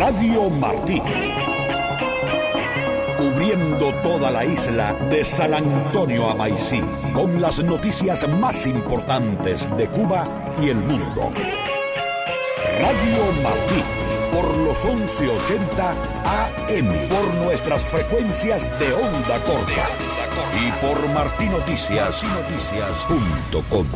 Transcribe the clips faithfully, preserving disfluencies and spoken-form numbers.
Radio Martí. Cubriendo toda la isla de San Antonio a Maicí, con las noticias más importantes de Cuba y el mundo. Radio Martí, por los once ochenta A M, por nuestras frecuencias de onda corta y por martinoticias punto com.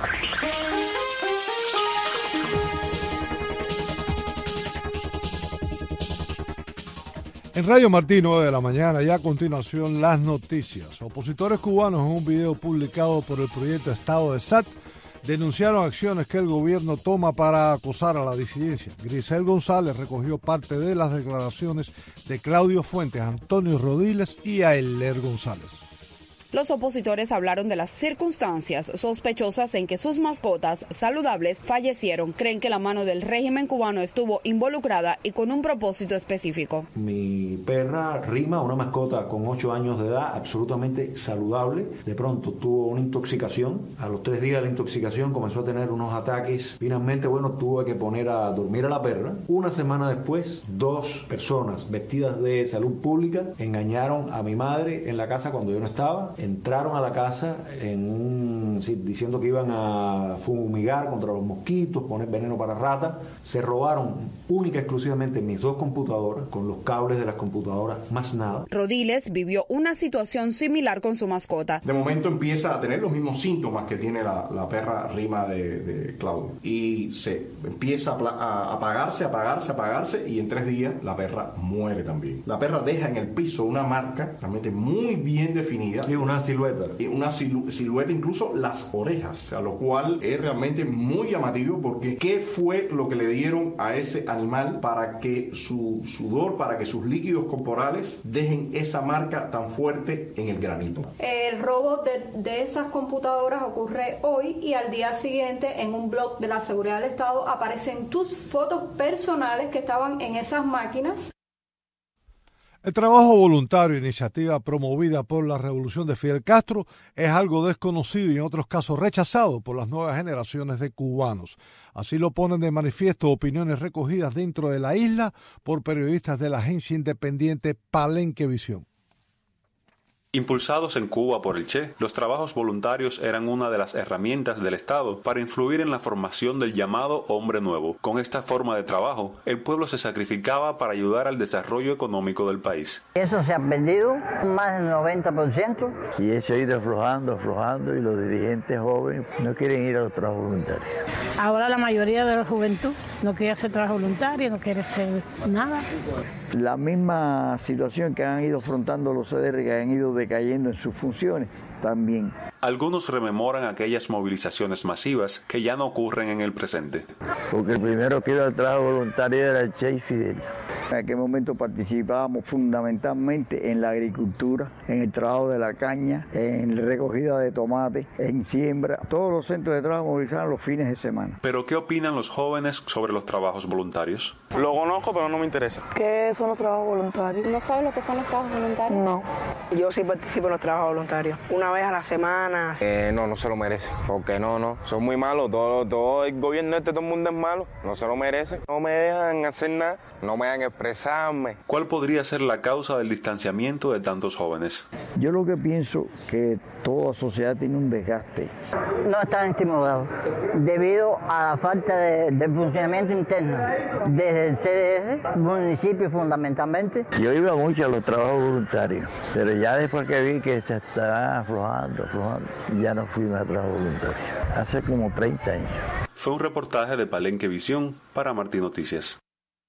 En Radio Martí, nueve de la mañana, y a continuación las noticias. Opositores cubanos, en un video publicado por el proyecto Estado de S A T, denunciaron acciones que el gobierno toma para acosar a la disidencia. Grisel González recogió parte de las declaraciones de Claudio Fuentes, Antonio Rodiles y Aeler González. Los opositores hablaron de las circunstancias sospechosas en que sus mascotas saludables fallecieron. Creen que la mano del régimen cubano estuvo involucrada y con un propósito específico. Mi perra Rima, una mascota con ocho años de edad, absolutamente saludable, de pronto tuvo una intoxicación. A los tres días de la intoxicación comenzó a tener unos ataques. Finalmente, bueno, tuve que poner a dormir a la perra. Una semana después, dos personas vestidas de salud pública engañaron a mi madre en la casa cuando yo no estaba. Entraron a la casa en un, sí, diciendo que iban a fumigar contra los mosquitos, poner veneno para ratas. Se robaron única y exclusivamente mis dos computadoras, con los cables de las computadoras, más nada. Rodiles vivió una situación similar con su mascota. De momento empieza a tener los mismos síntomas que tiene la, la perra Rima de, de Claudio. Y se empieza a, a apagarse, apagarse, apagarse, y en tres días la perra muere también. La perra deja en el piso una marca realmente muy bien definida. Y una silueta. Y una silu silueta, incluso las orejas, a lo cual es realmente muy llamativo, porque ¿qué fue lo que le dieron a ese animal para que su sudor, para que sus líquidos corporales dejen esa marca tan fuerte en el granito? El robo de, de esas computadoras ocurre hoy, y al día siguiente en un blog de la Seguridad del Estado aparecen tus fotos personales que estaban en esas máquinas. El trabajo voluntario, iniciativa promovida por la revolución de Fidel Castro, es algo desconocido y en otros casos rechazado por las nuevas generaciones de cubanos. Así lo ponen de manifiesto opiniones recogidas dentro de la isla por periodistas de la agencia independiente Palenque Visión. Impulsados en Cuba por el Che, los trabajos voluntarios eran una de las herramientas del Estado para influir en la formación del llamado hombre nuevo. Con esta forma de trabajo, el pueblo se sacrificaba para ayudar al desarrollo económico del país. Eso se ha perdido más del noventa por ciento. Y eso ha ido aflojando, aflojando, y los dirigentes jóvenes no quieren ir a los trabajos voluntarios. Ahora la mayoría de la juventud no quiere hacer trabajo voluntario, no quiere hacer nada. La misma situación que han ido afrontando los C D R, que han ido decayendo en sus funciones, también. Algunos rememoran aquellas movilizaciones masivas que ya no ocurren en el presente. Porque el primero que iba al trabajo voluntario era el Che y Fidel. En aquel momento participábamos fundamentalmente en la agricultura, en el trabajo de la caña, en la recogida de tomate, en siembra. Todos los centros de trabajo movilizaban los fines de semana. ¿Pero qué opinan los jóvenes sobre los trabajos voluntarios? Lo conozco, pero no me interesa. ¿Qué son los trabajos voluntarios? ¿No sabes lo que son los trabajos voluntarios? No. Yo sí participo en los trabajos voluntarios. Una vez a la semana. Eh, no, no se lo merece. Porque no, no. Son muy malos. Todo, todo el gobierno este, todo el mundo es malo. No se lo merece. No me dejan hacer nada. No me dejan expresarme. ¿Cuál podría ser la causa del distanciamiento de tantos jóvenes? Yo lo que pienso que toda sociedad tiene un desgaste. No están estimulados debido a la falta de, de funcionamiento interno desde el C D R, municipio fundamentalmente. Yo iba mucho a los trabajos voluntarios, pero ya después que vi que se estaban aflojando, aflojando, ya no fui más a trabajo voluntario. Hace como treinta años. Fue un reportaje de Palenque Visión para Martín Noticias.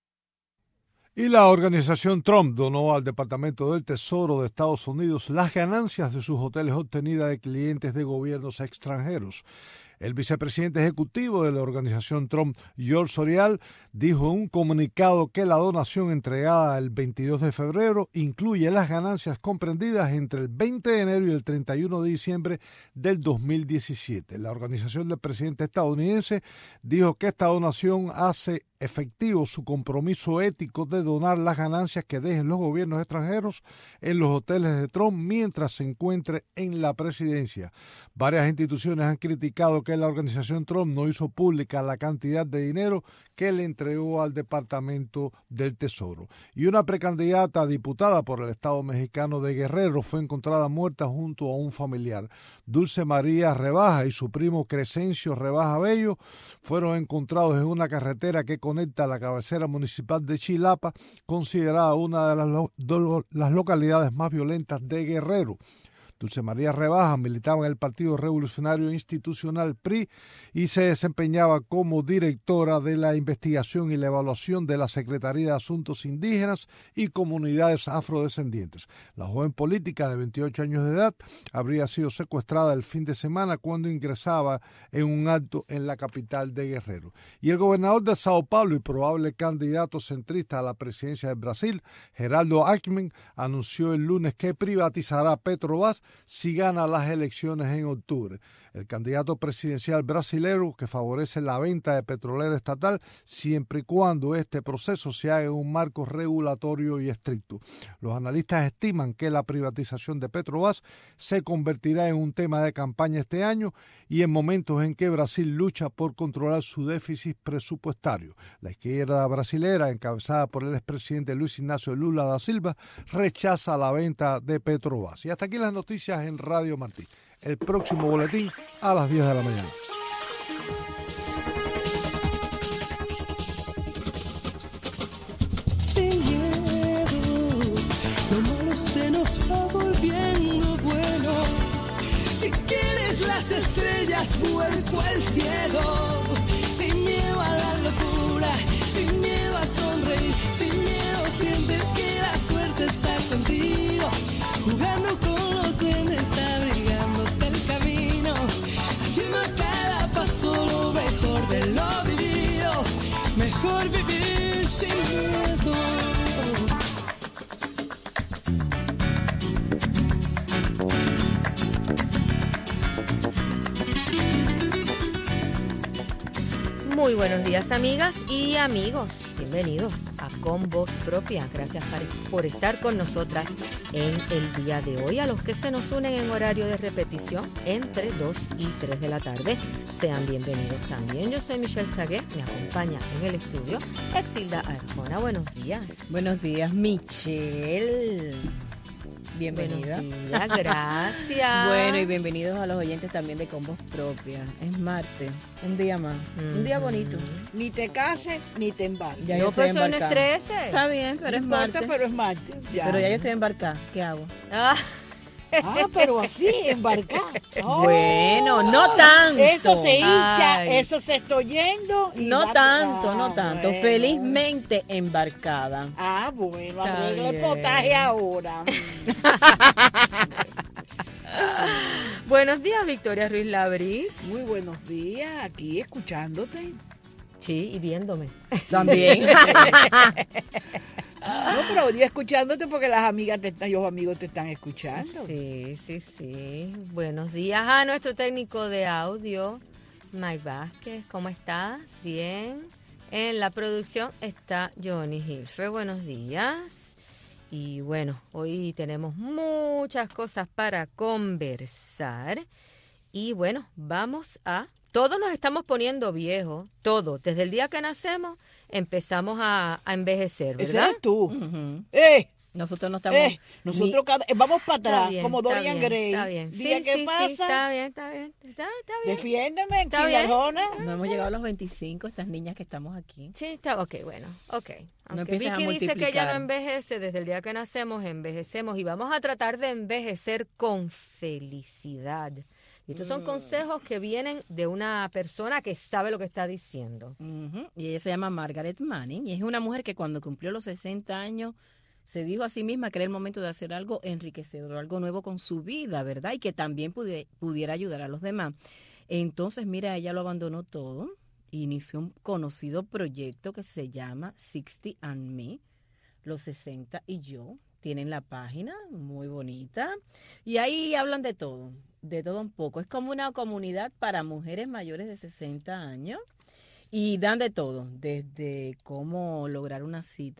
Y la organización Trump donó al Departamento del Tesoro de Estados Unidos las ganancias de sus hoteles obtenidas de clientes de gobiernos extranjeros. El vicepresidente ejecutivo de la organización Trump, George Sorial, dijo en un comunicado que la donación entregada el veintidós de febrero incluye las ganancias comprendidas entre el veinte de enero y el treinta y uno de diciembre del dos mil diecisiete. La organización del presidente estadounidense dijo que esta donación hace efectivo su compromiso ético de donar las ganancias que dejen los gobiernos extranjeros en los hoteles de Trump mientras se encuentre en la presidencia. Varias instituciones han criticado que la organización Trump no hizo pública la cantidad de dinero que le entregó al Departamento del Tesoro. Y una precandidata diputada por el estado mexicano de Guerrero fue encontrada muerta junto a un familiar. Dulce María Rebaja y su primo Crescencio Rebaja Bello fueron encontrados en una carretera que conecta la cabecera municipal de Chilapa, considerada una de las, lo, de las localidades más violentas de Guerrero. Dulce María Rebaja militaba en el Partido Revolucionario Institucional P R I y se desempeñaba como directora de la investigación y la evaluación de la Secretaría de Asuntos Indígenas y Comunidades Afrodescendientes. La joven política de veintiocho años de edad habría sido secuestrada el fin de semana cuando ingresaba en un acto en la capital de Guerrero. Y el gobernador de Sao Paulo y probable candidato centrista a la presidencia de Brasil, Geraldo Alckmin, anunció el lunes que privatizará Petrobras si gana las elecciones en octubre. El candidato presidencial brasilero que favorece la venta de petrolera estatal siempre y cuando este proceso se haga en un marco regulatorio y estricto. Los analistas estiman que la privatización de Petrobras se convertirá en un tema de campaña este año y en momentos en que Brasil lucha por controlar su déficit presupuestario. La izquierda brasilera, encabezada por el expresidente Luis Ignacio Lula da Silva, rechaza la venta de Petrobras. Y hasta aquí las noticias en Radio Martí. El próximo boletín a las diez de la mañana. Sin miedo, lo malo se nos va volviendo bueno. Si quieres las estrellas, vuelco al cielo. Sin miedo a la locura, sin miedo a sonreír, sin miedo sientes que la suerte está contigo. Jugando con los duendes, abrigándote el camino, haciendo cada paso lo mejor de lo vivido. Mejor vivir sin miedo. Muy buenos días, amigas y amigos. Bienvenidos a Con Voz Propia. Gracias por estar con nosotras en el día de hoy. A los que se nos unen en horario de repetición entre dos y tres de la tarde, sean bienvenidos también. Yo soy Michelle Sagué, me acompaña en el estudio Exilda Arjona. Buenos días. Buenos días, Michelle. Bienvenida. Buenos días, gracias. Bueno, y bienvenidos a los oyentes también de Con Voz Propia. Es martes, un día más, mm-hmm. un día bonito. Ni te cases, ni te embarques. Ya no, pues no estreses. Está bien, pero no es importa, martes. pero es martes. Ya. Pero ya yo estoy embarcada, ¿qué hago? Ah. Ah, pero así, embarcar. Oh, bueno, no tanto. Eso se hincha, Ay. eso se está oyendo. Y no va, tanto, ah, no tanto. Bueno. Felizmente embarcada. Ah, bueno, Está arregla el bien. potaje ahora. Buenos días, Victoria Ruiz Labrí. Muy buenos días, aquí escuchándote. Sí, y viéndome. También. No, pero yo escuchándote porque las amigas te están, los amigos te están escuchando. Sí, sí, sí. Buenos días a nuestro técnico de audio, Mike Vázquez. ¿Cómo estás? Bien. En la producción está Johnny Hilfer. Buenos días. Y bueno, hoy tenemos muchas cosas para conversar. Y bueno, vamos a... Todos nos estamos poniendo viejos, todos. Desde el día que nacemos empezamos a, a envejecer, ¿verdad? Ese eres tú. Uh-huh. ¡Eh! Nosotros no estamos... Eh, nosotros ni... cada, vamos para atrás, bien, como Dorian bien, Gray. Está bien. Día Sí, que sí, pasa, sí, está bien, está bien. Está, está bien. Defiéndeme, Está bien. Arjona. No hemos llegado a los veinticinco, estas niñas que estamos aquí. Sí, está, ok, bueno, ok. No Aunque empiecen a Vicky dice que ella no multiplicar. envejece, desde el día que nacemos envejecemos y vamos a tratar de envejecer con felicidad. Y estos son Mm. consejos que vienen de una persona que sabe lo que está diciendo. Uh-huh. Y ella se llama Margaret Manning y es una mujer que cuando cumplió los sesenta años se dijo a sí misma que era el momento de hacer algo enriquecedor, algo nuevo con su vida, ¿verdad? Y que también pudi- pudiera ayudar a los demás. Entonces, mira, ella lo abandonó todo e inició un conocido proyecto que se llama sixty and me, los sesenta y yo. Tienen la página muy bonita y ahí hablan de todo, de todo un poco. Es como una comunidad para mujeres mayores de sesenta años y dan de todo, desde cómo lograr una cita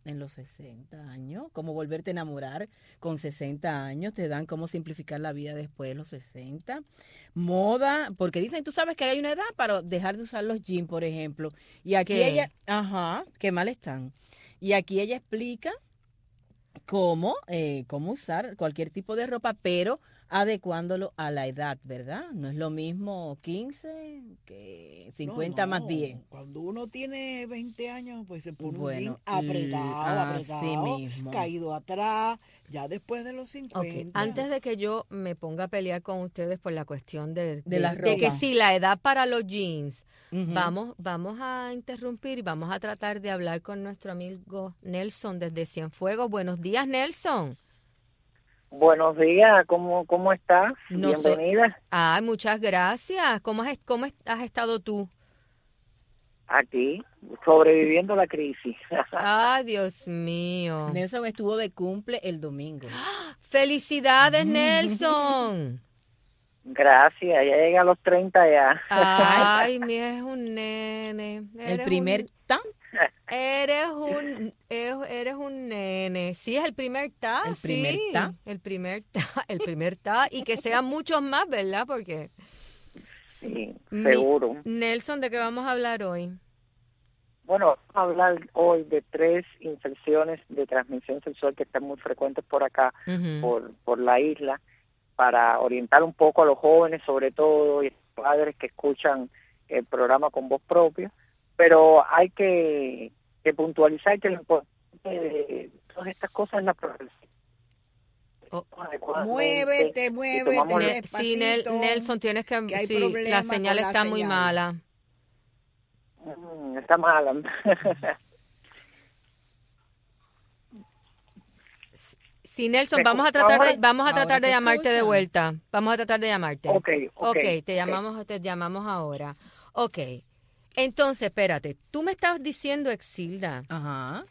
en los sesenta años, cómo volverte a enamorar con sesenta años, te dan cómo simplificar la vida después de los sesenta. Moda, porque dicen, tú sabes que hay una edad para dejar de usar los jeans, por ejemplo. Y aquí ¿Qué? ella, ajá, qué mal están. Y aquí ella explica cómo, eh, cómo usar cualquier tipo de ropa, pero adecuándolo a la edad, ¿verdad? No es lo mismo quince que cincuenta No, no. más diez. Cuando uno tiene veinte años, pues se pone Bueno, un jean apretado, así apretado, mismo. caído atrás, ya después de los cincuenta. Ok, antes de que yo me ponga a pelear con ustedes por la cuestión de, De la de que ropa. si la edad para los jeans, Ujú. vamos, vamos a interrumpir y vamos a tratar de hablar con nuestro amigo Nelson desde Cienfuegos. Buenos días, Nelson. Buenos días, ¿cómo, cómo estás? No sé- Bienvenida. Ay, muchas gracias. ¿Cómo has, cómo has estado tú? Aquí, sobreviviendo la crisis. Ay, Dios mío. Nelson estuvo de cumple el domingo. ¡Felicidades, Nelson! Gracias, ya llega a los treinta ya. Ay, mi es un nene. El Eres primer un- tan. Eres un, eres, eres un nene. Sí, es el primer ta. El primer sí. ta. El primer ta, el primer ta. Y que sean muchos más, ¿verdad? Porque... Sí, Mi- seguro. Nelson, ¿de qué vamos a hablar hoy? Bueno, vamos a hablar hoy de tres infecciones de transmisión sexual que están muy frecuentes por acá, Ujú. por, por la isla, para orientar un poco a los jóvenes, sobre todo, y a los padres que escuchan el programa con voz propia. Pero hay que, que puntualizar que lo importante de todas estas cosas es la prevención. Adecuadamente, Muévete, y muévete. tomamos Ne- sí, Nel- despacito, Nelson, tienes que... que hay sí, la problemas señal con la está muy señal. mala. Mm, está mala. Sí, Nelson, ¿Me vamos a escucha tratar de, ahora? vamos a Ahora tratar de se llamarte de escucha. vuelta. Vamos a tratar de llamarte. Ok, ok, te ok. llamamos, te llamamos ahora. Ok. Entonces, espérate, tú me estabas diciendo, Exilda, Ajá.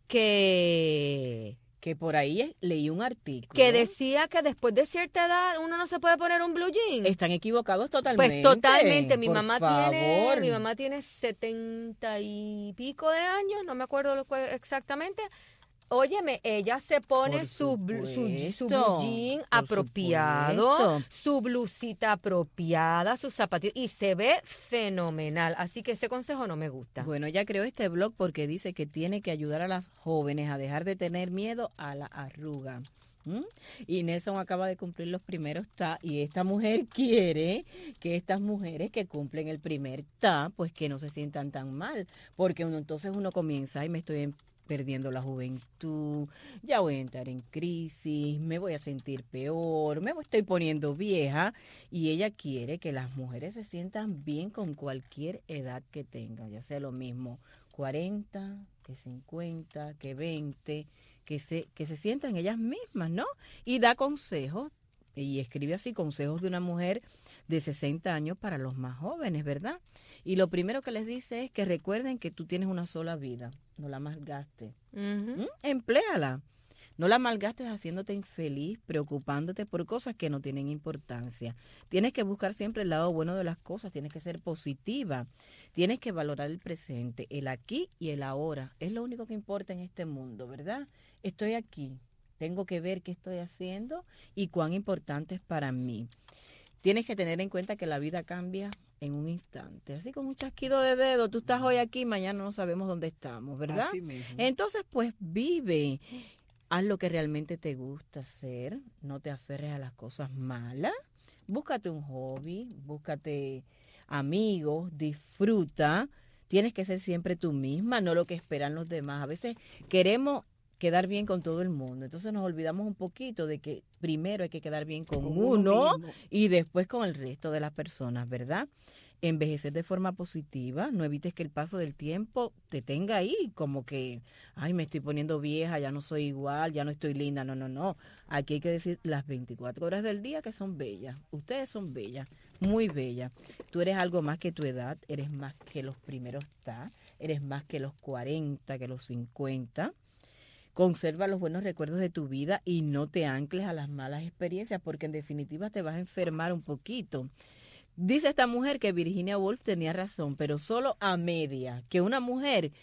que Que por ahí es- leí un artículo. que decía que después de cierta edad uno no se puede poner un blue jean. Están equivocados totalmente. Pues totalmente, mi por mamá favor. tiene, mi mamá tiene setenta y pico de años, no me acuerdo lo que exactamente. Óyeme, ella se pone Por su, blu- su, su supuesto, blue jean por apropiado, supuesto. su blusita apropiada, sus zapatillos, y se ve fenomenal. Así que ese consejo no me gusta. Bueno, ella creó este blog porque dice que tiene que ayudar a las jóvenes a dejar de tener miedo a la arruga. ¿Mm? Y Nelson acaba de cumplir los primeros T A y esta mujer quiere que estas mujeres que cumplen el primer T A pues que no se sientan tan mal, porque uno, entonces uno comienza y me estoy en- perdiendo la juventud, ya voy a entrar en crisis, me voy a sentir peor, me estoy poniendo vieja, y ella quiere que las mujeres se sientan bien con cualquier edad que tengan, ya sea lo mismo cuarenta, que cincuenta, que veinte, que se, que se sientan ellas mismas, ¿no? Y da consejos, y escribe así, consejos de una mujer de sesenta años para los más jóvenes, ¿verdad? Y lo primero que les dice es que recuerden que tú tienes una sola vida, no la malgastes. ¿Mm? Empléala. No la malgastes haciéndote infeliz, preocupándote por cosas que no tienen importancia. Tienes que buscar siempre el lado bueno de las cosas, tienes que ser positiva, tienes que valorar el presente, el aquí y el ahora. Es lo único que importa en este mundo, ¿verdad? Estoy aquí, tengo que ver qué estoy haciendo y cuán importante es para mí. Tienes que tener en cuenta que la vida cambia en un instante. Así como un chasquido de dedo, tú estás hoy aquí, mañana no sabemos dónde estamos, ¿verdad? Así mismo. Entonces, pues vive. Haz lo que realmente te gusta hacer. No te aferres a las cosas malas. Búscate un hobby, búscate amigos, disfruta. Tienes que ser siempre tú misma, no lo que esperan los demás. A veces queremos quedar bien con todo el mundo. Entonces nos olvidamos un poquito de que primero hay que quedar bien con, Con uno, uno mismo. y después con el resto de las personas, ¿verdad? Envejecer de forma positiva, no evites que el paso del tiempo te tenga ahí, como que, ay, me estoy poniendo vieja, ya no soy igual, ya no estoy linda. No, no, no. Aquí hay que decir las veinticuatro horas del día que son bellas. Ustedes son bellas, muy bellas. Tú eres algo más que tu edad, eres más que los primeros T A, eres más que los cuarenta, que los cincuenta. Conserva los buenos recuerdos de tu vida y no te ancles a las malas experiencias, porque en definitiva te vas a enfermar un poquito. Dice esta mujer que Virginia Woolf tenía razón, pero solo a media, que una mujer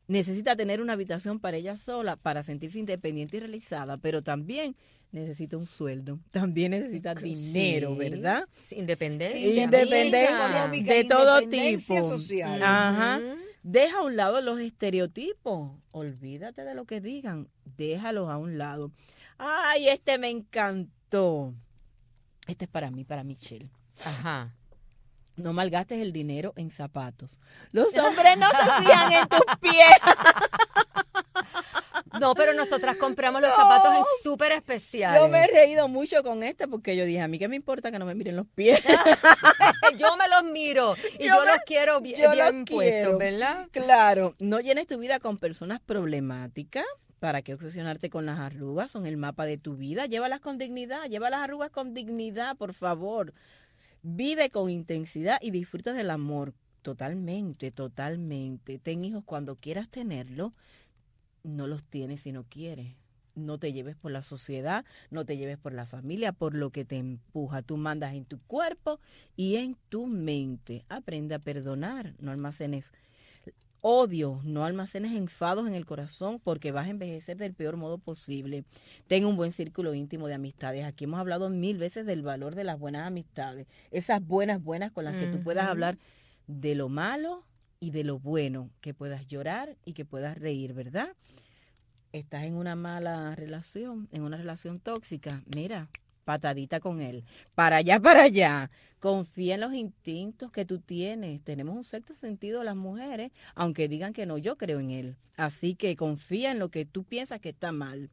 necesita tener una habitación para ella sola, para sentirse independiente y realizada, pero también necesita un sueldo, también necesita sí, dinero, ¿verdad? Independencia. Independencia de todo independencia tipo. social. Ajá. Uh-huh. Deja a un lado los estereotipos. Olvídate de lo que digan. Déjalos a un lado. Ay, este me encantó. Este es para mí, para Michelle. Ajá. No malgastes el dinero en zapatos. Los hombres no se fijan en tus pies. No, pero nosotras compramos los no. zapatos en súper especiales. Yo me he reído mucho con este porque yo dije, a mí qué me importa que no me miren los pies. Yo me los miro y yo, yo me, los quiero bien, yo bien los puestos, quiero. ¿Verdad? Claro, no llenes tu vida con personas problemáticas. ¿Para qué obsesionarte con las arrugas? Son el mapa de tu vida. Llévalas con dignidad, lleva las arrugas con dignidad, por favor. Vive con intensidad y disfruta del amor. Totalmente, totalmente. Ten hijos cuando quieras tenerlo. No los tienes si no quieres. No te lleves por la sociedad, no te lleves por la familia, por lo que te empuja. Tú mandas en tu cuerpo y en tu mente. Aprende a perdonar, no almacenes odio, no almacenes enfados en el corazón porque vas a envejecer del peor modo posible. Ten un buen círculo íntimo de amistades. Aquí hemos hablado mil veces del valor de las buenas amistades. Esas buenas, buenas con las que uh-huh. tú puedas hablar de lo malo y de lo bueno, que puedas llorar y que puedas reír, ¿verdad? Estás en una mala relación, en una relación tóxica, mira, patadita con él, para allá, para allá. Confía en los instintos que tú tienes. Tenemos un sexto sentido las mujeres, aunque digan que no, yo creo en él. Así que confía en lo que tú piensas que está mal.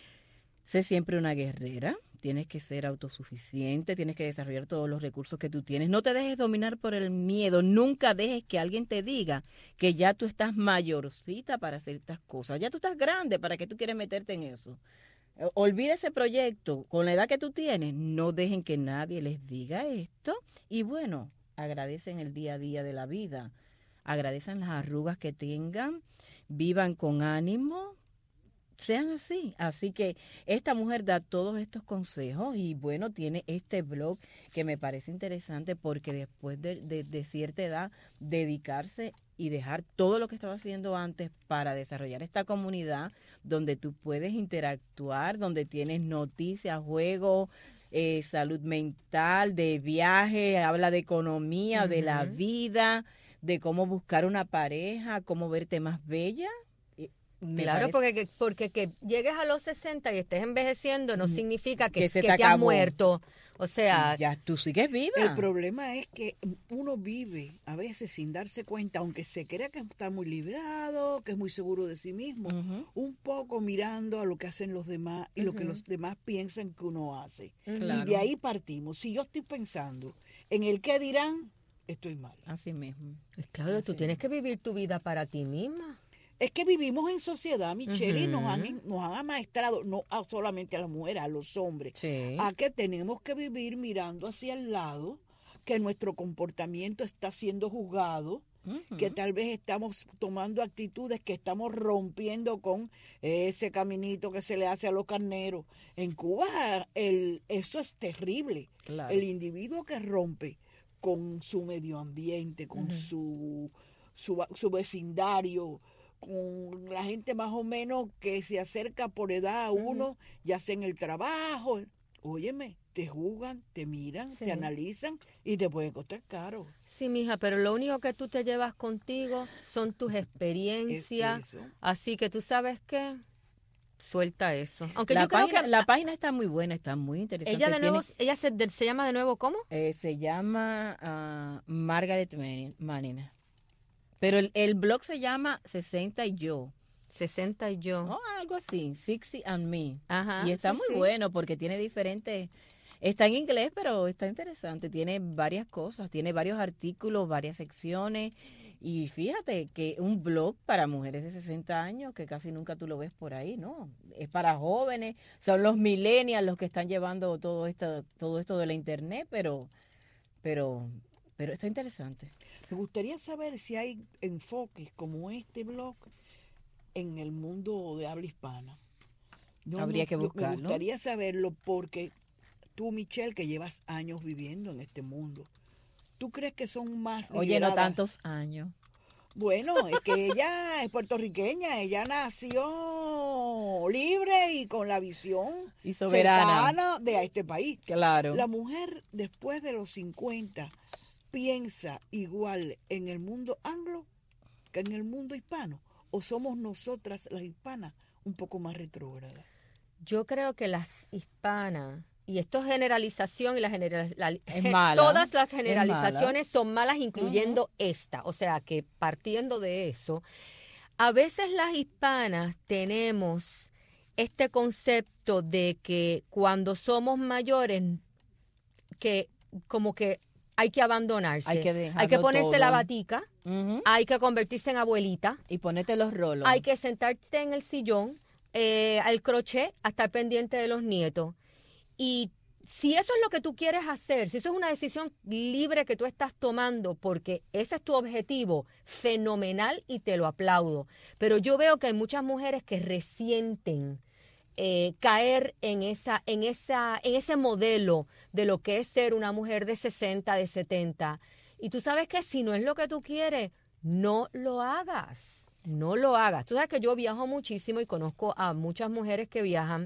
Sé siempre una guerrera. Tienes que ser autosuficiente, tienes que desarrollar todos los recursos que tú tienes. No te dejes dominar por el miedo. Nunca dejes que alguien te diga que ya tú estás mayorcita para hacer estas cosas. Ya tú estás grande, ¿para qué tú quieres meterte en eso? Olvida ese proyecto. Con la edad que tú tienes, no dejen que nadie les diga esto. Y bueno, agradecen el día a día de la vida. Agradecen las arrugas que tengan. Vivan con ánimo. Sean así. Así que esta mujer da todos estos consejos y bueno, tiene este blog que me parece interesante porque después de, de, de cierta edad, dedicarse y dejar todo lo que estaba haciendo antes para desarrollar esta comunidad donde tú puedes interactuar, donde tienes noticias, juegos, eh, salud mental, de viaje, habla de economía, uh-huh. de la vida, de cómo buscar una pareja, cómo verte más bella. Me claro, porque, porque que llegues a los sesenta y estés envejeciendo no significa que, que, se que te, te has muerto. O sea, ya tú sigues viva. El problema es que uno vive a veces sin darse cuenta, aunque se crea que está muy librado, que es muy seguro de sí mismo, uh-huh. un poco mirando a lo que hacen los demás y uh-huh. lo que los demás piensan que uno hace. Claro. Y de ahí partimos. Si yo estoy pensando en el qué dirán, estoy mal. Así mismo. Pues claro, Así tú tienes que vivir tu vida para ti misma. Es que vivimos en sociedad, Michelle, uh-huh. y nos han, nos han amaestrado, no a solamente a las mujeres, a los hombres, sí. a que tenemos que vivir mirando hacia el lado, que nuestro comportamiento está siendo juzgado, uh-huh. que tal vez estamos tomando actitudes que estamos rompiendo con ese caminito que se le hace a los carneros. En Cuba el, eso es terrible. Claro. El individuo que rompe con su medio ambiente, con uh-huh. su, su, su vecindario, con la gente más o menos que se acerca por edad a uno, uh-huh. ya sea en el trabajo. Óyeme, te juzgan, te miran, sí. te analizan y te puede costar caro. Sí, mija, pero lo único que tú te llevas contigo son tus experiencias. Así que tú sabes qué, suelta eso. Aunque la yo página, creo que la página está muy buena, está muy interesante. Ella de nuevo, Tiene, ella se, de, se llama de nuevo ¿cómo? Eh, se llama uh, Margaret Manning. Pero el, el blog se llama sesenta y yo. sesenta y yo. Oh, algo así, sixty and me. Ajá, y está sí, muy sí. bueno porque tiene diferentes, está en inglés, pero está interesante. Tiene varias cosas, tiene varios artículos, varias secciones. Y fíjate que un blog para mujeres de sesenta años, que casi nunca tú lo ves por ahí, ¿no? Es para jóvenes, son los millennials los que están llevando todo esto, todo esto de la internet, pero, pero, pero está interesante. Me gustaría saber si hay enfoques como este blog en el mundo de habla hispana. No, Habría no, que buscarlo. Me gustaría saberlo porque tú, Michelle, que llevas años viviendo en este mundo, ¿tú crees que son más Oye, liberadas? no tantos años. Bueno, es que ella es puertorriqueña, ella nació libre y con la visión y soberana cercana de este país. Claro. La mujer después de los cincuenta piensa igual en el mundo anglo que en el mundo hispano, o somos nosotras las hispanas un poco más retrógradas. Yo creo que las hispanas, y esto es generalización, y la general, la, es mala, todas las generalizaciones mala. son malas, incluyendo uh-huh. esta. O sea que partiendo de eso, a veces las hispanas tenemos este concepto de que cuando somos mayores, que como que hay que abandonarse, hay que, hay que ponerse todo. la batica, uh-huh. hay que convertirse en abuelita. Y ponerte los rolos. Hay que sentarte en el sillón, eh, al crochet, a estar pendiente de los nietos. Y si eso es lo que tú quieres hacer, si eso es una decisión libre que tú estás tomando, porque ese es tu objetivo, fenomenal y te lo aplaudo. Pero yo veo que hay muchas mujeres que resienten eh, caer en esa, en esa, en ese modelo de lo que es ser una mujer de sesenta, de setenta. Y tú sabes que si no es lo que tú quieres, no lo hagas. No lo hagas. Tú sabes que yo viajo muchísimo y conozco a muchas mujeres que viajan.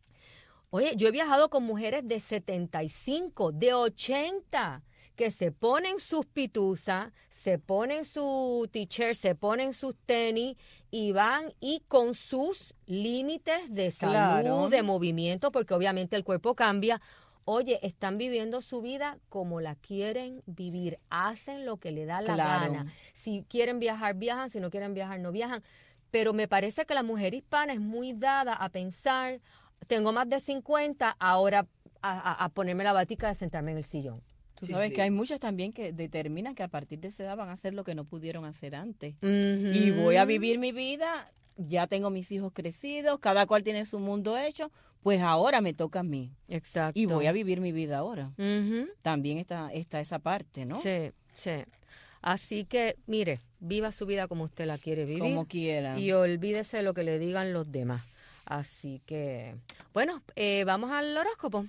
Oye, yo he viajado con mujeres de setenta y cinco, de ochenta, que se ponen sus pituzas, se ponen su t-shirt, se ponen sus tenis y van y con sus límites de salud, claro. de movimiento, porque obviamente el cuerpo cambia. Oye, están viviendo su vida como la quieren vivir, hacen lo que le da la claro. gana. Si quieren viajar, viajan, si no quieren viajar, no viajan. Pero me parece que la mujer hispana es muy dada a pensar, tengo más de cincuenta, ahora a, a, a ponerme la batica de sentarme en el sillón. Tú sí, sabes sí. que hay muchas también que determinan que a partir de esa edad van a hacer lo que no pudieron hacer antes. Uh-huh. Y voy a vivir mi vida, ya tengo mis hijos crecidos, cada cual tiene su mundo hecho, pues ahora me toca a mí. Exacto. Y voy a vivir mi vida ahora. Uh-huh. También está, está esa parte, ¿no? Sí, sí. Así que, mire, viva su vida como usted la quiere vivir. Como quiera. Y olvídese lo que le digan los demás. Así que, bueno, eh, vamos al horóscopo.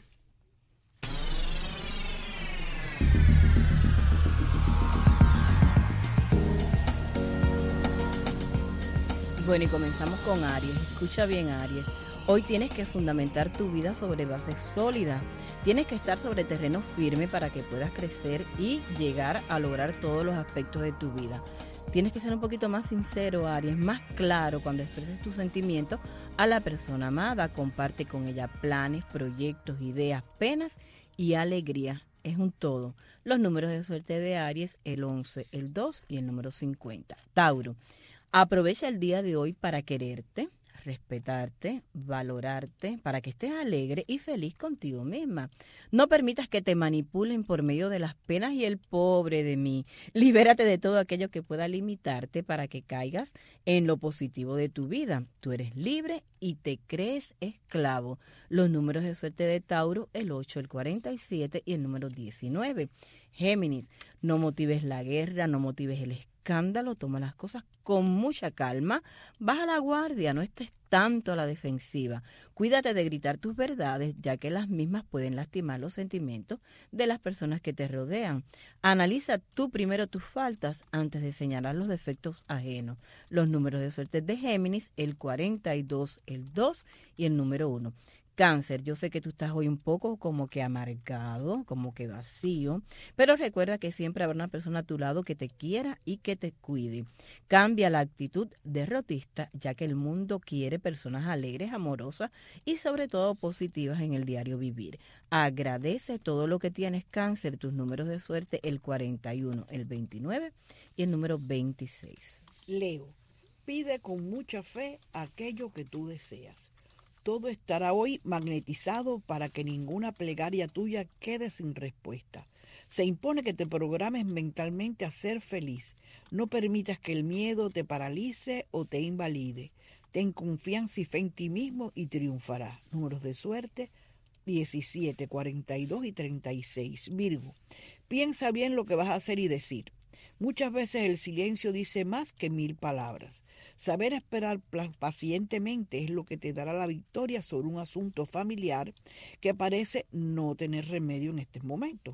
Bueno, y comenzamos con Aries. Escucha bien, Aries. Hoy tienes que fundamentar tu vida sobre bases sólidas. Tienes que estar sobre terreno firme para que puedas crecer y llegar a lograr todos los aspectos de tu vida. Tienes que ser un poquito más sincero, Aries, más claro cuando expreses tus sentimientos a la persona amada. Comparte con ella planes, proyectos, ideas, penas y alegría. Es un todo. Los números de suerte de Aries, el once, el dos y el número cincuenta. Tauro, aprovecha el día de hoy para quererte, respetarte, valorarte, para que estés alegre y feliz contigo misma. No permitas que te manipulen por medio de las penas y el pobre de mí. Libérate de todo aquello que pueda limitarte para que caigas en lo positivo de tu vida. Tú eres libre y te crees esclavo. Los números de suerte de Tauro, el ocho, el cuarenta y siete y el número diecinueve. Géminis, no motives la guerra, no motives el escándalo, toma las cosas con mucha calma, baja la guardia, no estés tanto a la defensiva. Cuídate de gritar tus verdades, ya que las mismas pueden lastimar los sentimientos de las personas que te rodean. Analiza tú primero tus faltas antes de señalar los defectos ajenos. Los números de suerte de Géminis, el cuarenta y dos, el dos y el número uno. Cáncer, yo sé que tú estás hoy un poco como que amargado, como que vacío, pero recuerda que siempre habrá una persona a tu lado que te quiera y que te cuide. Cambia la actitud derrotista, ya que el mundo quiere personas alegres, amorosas y sobre todo positivas en el diario vivir. Agradece todo lo que tienes, Cáncer. Tus números de suerte, el cuarenta y uno, el veintinueve y el número veintiséis. Leo, pide con mucha fe aquello que tú deseas. Todo estará hoy magnetizado para que ninguna plegaria tuya quede sin respuesta. Se impone que te programes mentalmente a ser feliz. No permitas que el miedo te paralice o te invalide. Ten confianza y fe en ti mismo y triunfarás. Números de suerte, diecisiete, cuarenta y dos y treinta y seis. Virgo, piensa bien lo que vas a hacer y decir. Muchas veces el silencio dice más que mil palabras. Saber esperar pacientemente es lo que te dará la victoria sobre un asunto familiar que parece no tener remedio en este momento.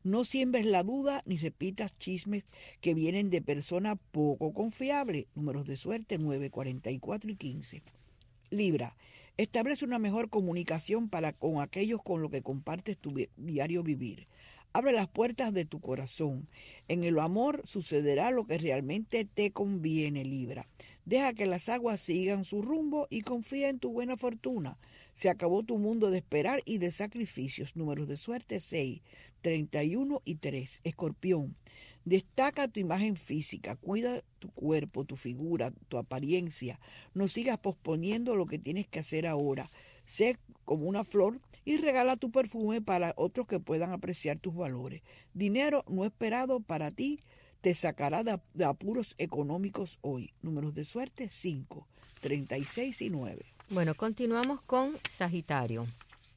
No siembres la duda ni repitas chismes que vienen de personas poco confiables. Números de suerte nueve, cuarenta y cuatro y quince. Libra. Establece una mejor comunicación para con aquellos con los que compartes tu diario vivir. Abre las puertas de tu corazón. En el amor sucederá lo que realmente te conviene, Libra. Deja que las aguas sigan su rumbo y confía en tu buena fortuna. Se acabó tu mundo de esperar y de sacrificios. Números de suerte seis, treinta y uno y tres. Escorpión. Destaca tu imagen física, cuida tu cuerpo, tu figura, tu apariencia. No sigas posponiendo lo que tienes que hacer ahora. Sé como una flor y regala tu perfume para otros que puedan apreciar tus valores. Dinero no esperado para ti te sacará de, de apuros económicos hoy. Números de suerte cinco, treinta y seis y nueve. Bueno, continuamos con Sagitario.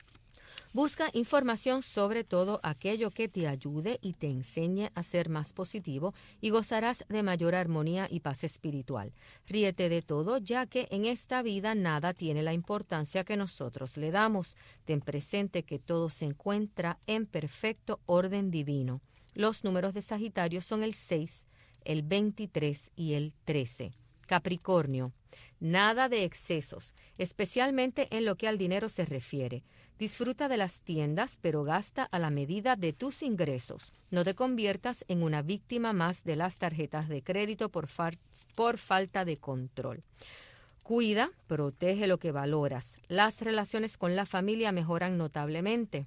Busca información sobre todo aquello que te ayude y te enseñe a ser más positivo y gozarás de mayor armonía y paz espiritual. Ríete de todo, ya que en esta vida nada tiene la importancia que nosotros le damos. Ten presente que todo se encuentra en perfecto orden divino. Los números de Sagitario son el seis, el veintitrés y el trece. Capricornio. Nada de excesos, especialmente en lo que al dinero se refiere. Disfruta de las tiendas, pero gasta a la medida de tus ingresos. No te conviertas en una víctima más de las tarjetas de crédito por, far- por falta de control. Cuida, protege lo que valoras. Las relaciones con la familia mejoran notablemente.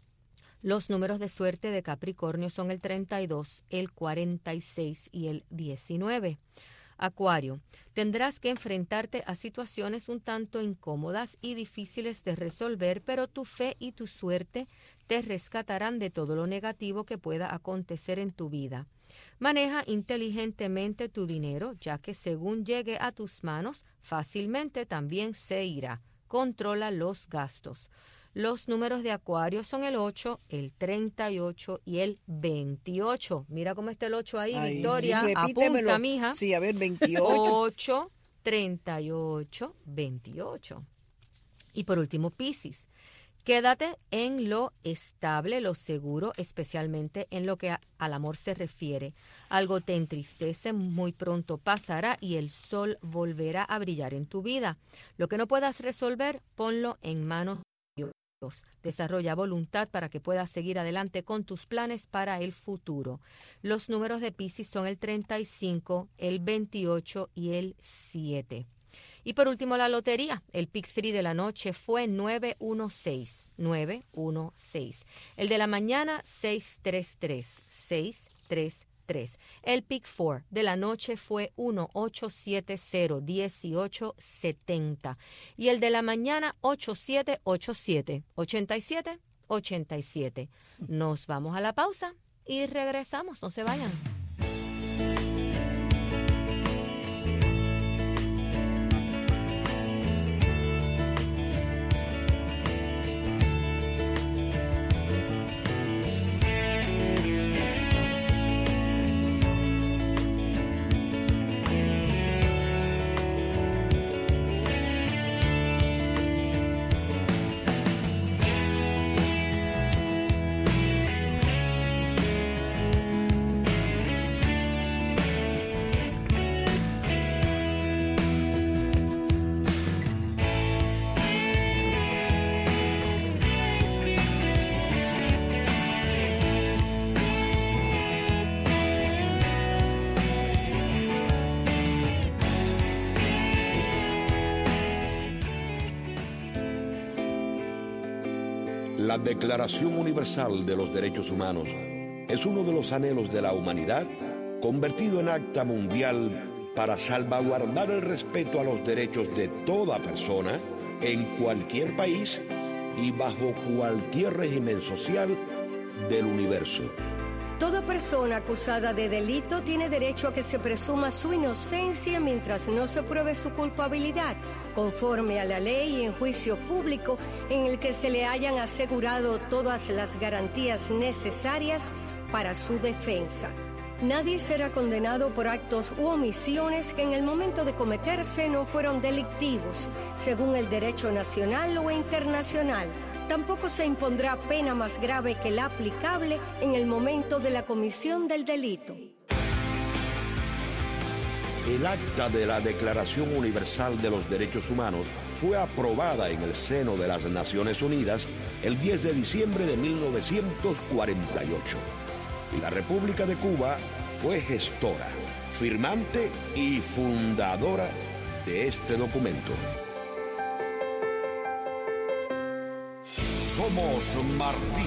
Los números de suerte de Capricornio son el treinta y dos, el cuarenta y seis y el diecinueve. Acuario, tendrás que enfrentarte a situaciones un tanto incómodas y difíciles de resolver, pero tu fe y tu suerte te rescatarán de todo lo negativo que pueda acontecer en tu vida. Maneja inteligentemente tu dinero, ya que según llegue a tus manos, fácilmente también se irá. Controla los gastos. Los números de Acuario son el ocho, el treinta y ocho y el veintiocho. Mira cómo está el ocho ahí, Ay, Victoria. sí, apunta, mija. Sí, a ver, veintiocho. ocho, treinta y ocho, veintiocho. Y por último, Piscis. Quédate en lo estable, lo seguro, especialmente en lo que a, al amor se refiere. Algo te entristece, muy pronto pasará y el sol volverá a brillar en tu vida. Lo que no puedas resolver, ponlo en manos de Dios. Desarrolla voluntad para que puedas seguir adelante con tus planes para el futuro. Los números de Piscis son el treinta y cinco, el veintiocho y el siete. Y por último, la lotería. El pick tres de la noche fue nueve uno seis, nueve uno seis. El de la mañana, seis tres tres, seis tres tres. El pick cuatro de la noche fue uno ocho siete cero, dieciocho setenta. Y el de la mañana, ocho siete ocho siete, ochenta y siete ochenta y siete. Nos vamos a la pausa y regresamos. No se vayan. La Declaración Universal de los Derechos Humanos es uno de los anhelos de la humanidad convertido en acta mundial para salvaguardar el respeto a los derechos de toda persona en cualquier país y bajo cualquier régimen social del universo. Toda persona acusada de delito tiene derecho a que se presuma su inocencia mientras no se pruebe su culpabilidad, conforme a la ley y en juicio público en el que se le hayan asegurado todas las garantías necesarias para su defensa. Nadie será condenado por actos u omisiones que en el momento de cometerse no fueron delictivos, según el derecho nacional o internacional, Tampoco se impondrá pena más grave que la aplicable en el momento de la comisión del delito. El acta de la Declaración Universal de los Derechos Humanos fue aprobada en el seno de las Naciones Unidas el diez de diciembre de mil novecientos cuarenta y ocho. Y la República de Cuba fue gestora, firmante y fundadora de este documento. Somos Martí.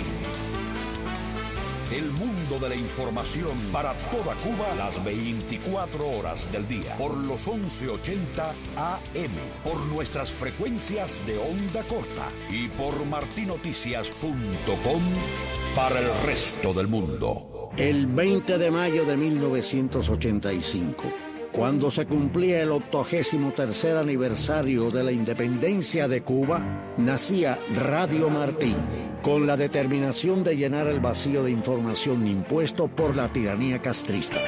El mundo de la información para toda Cuba las veinticuatro horas del día por los once ochenta A M, por nuestras frecuencias de onda corta y por martinoticias punto com para el resto del mundo. El veinte de mayo de mil novecientos ochenta y cinco, cuando se cumplía el octogésimo tercer aniversario de la independencia de Cuba, nacía Radio Martí, con la determinación de llenar el vacío de información impuesto por la tiranía castrista.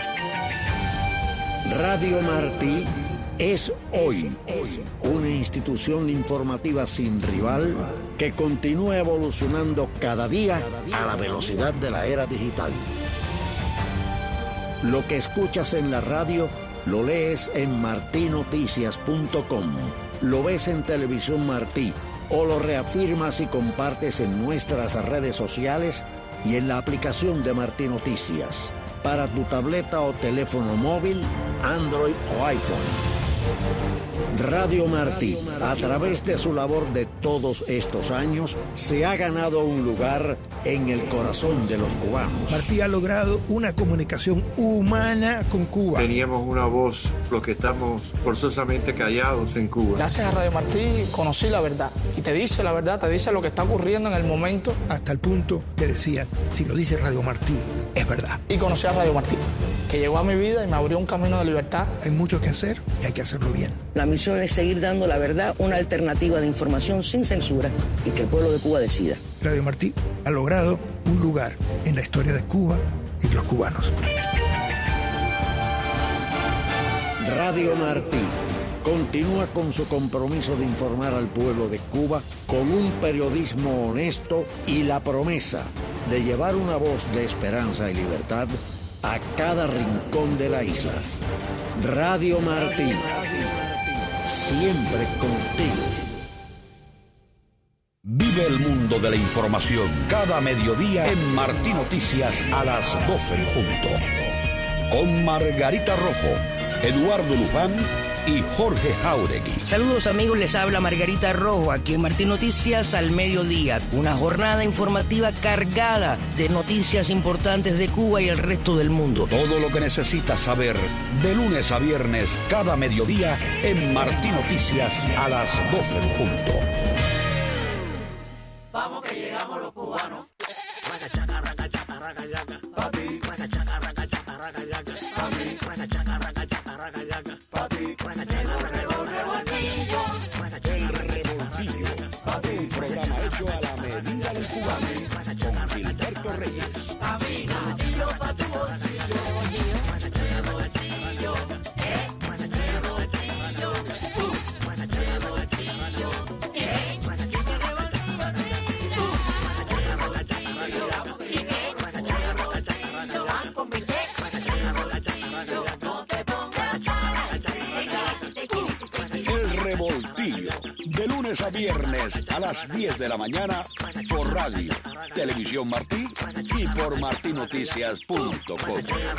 Radio Martí es hoy una institución informativa sin rival que continúa evolucionando cada día a la velocidad de la era digital. Lo que escuchas en la radio lo lees en martinoticias punto com, lo ves en Televisión Martí o lo reafirmas y compartes en nuestras redes sociales y en la aplicación de Martí Noticias para tu tableta o teléfono móvil, Android o iPhone. Radio Martí, a través de su labor de todos estos años, se ha ganado un lugar en el corazón de los cubanos. Martí ha logrado una comunicación humana con Cuba. Teníamos una voz, los que estamos forzosamente callados en Cuba. Gracias a Radio Martí conocí la verdad. Y te dice la verdad, te dice lo que está ocurriendo en el momento. Hasta el punto que decía, si lo dice Radio Martí, es verdad. Y conocí a Radio Martí, que llegó a mi vida y me abrió un camino de libertad. Hay mucho que hacer y hay que hacerlo bien. La misión es seguir dando la verdad, una alternativa de información sin censura y que el pueblo de Cuba decida. Radio Martí ha logrado un lugar en la historia de Cuba y de los cubanos. Radio Martí continúa con su compromiso de informar al pueblo de Cuba con un periodismo honesto y la promesa de llevar una voz de esperanza y libertad a cada rincón de la isla. Radio Martí, siempre contigo. Vive el mundo de la información cada mediodía en Martí Noticias a las doce en punto. Con Margarita Rojo, Eduardo Luján y Jorge Jauregui. Saludos amigos, les habla Margarita Rojo aquí en Martí Noticias al mediodía. Una jornada informativa cargada de noticias importantes de Cuba y el resto del mundo. Todo lo que necesitas saber de lunes a viernes cada mediodía en Martí Noticias a las doce en punto. Vamos que llegamos los cubanos. Un programa hecho a la medida del cubano con Gilberto Reyes. Camina, bolsillo pa' tu bolsillo. Bolsillo, bolsillo, eh. Bolsillo, bolsillo, uh. Bolsillo, bolsillo, eh. Bolsillo, bolsillo, uh. Bolsillo, bolsillo, van con mi té. Bolsillo, no te pongas cara. El Revoltillo, de lunes a viernes a las diez de la mañana por radio, Televisión Martí y por martinoticias punto com.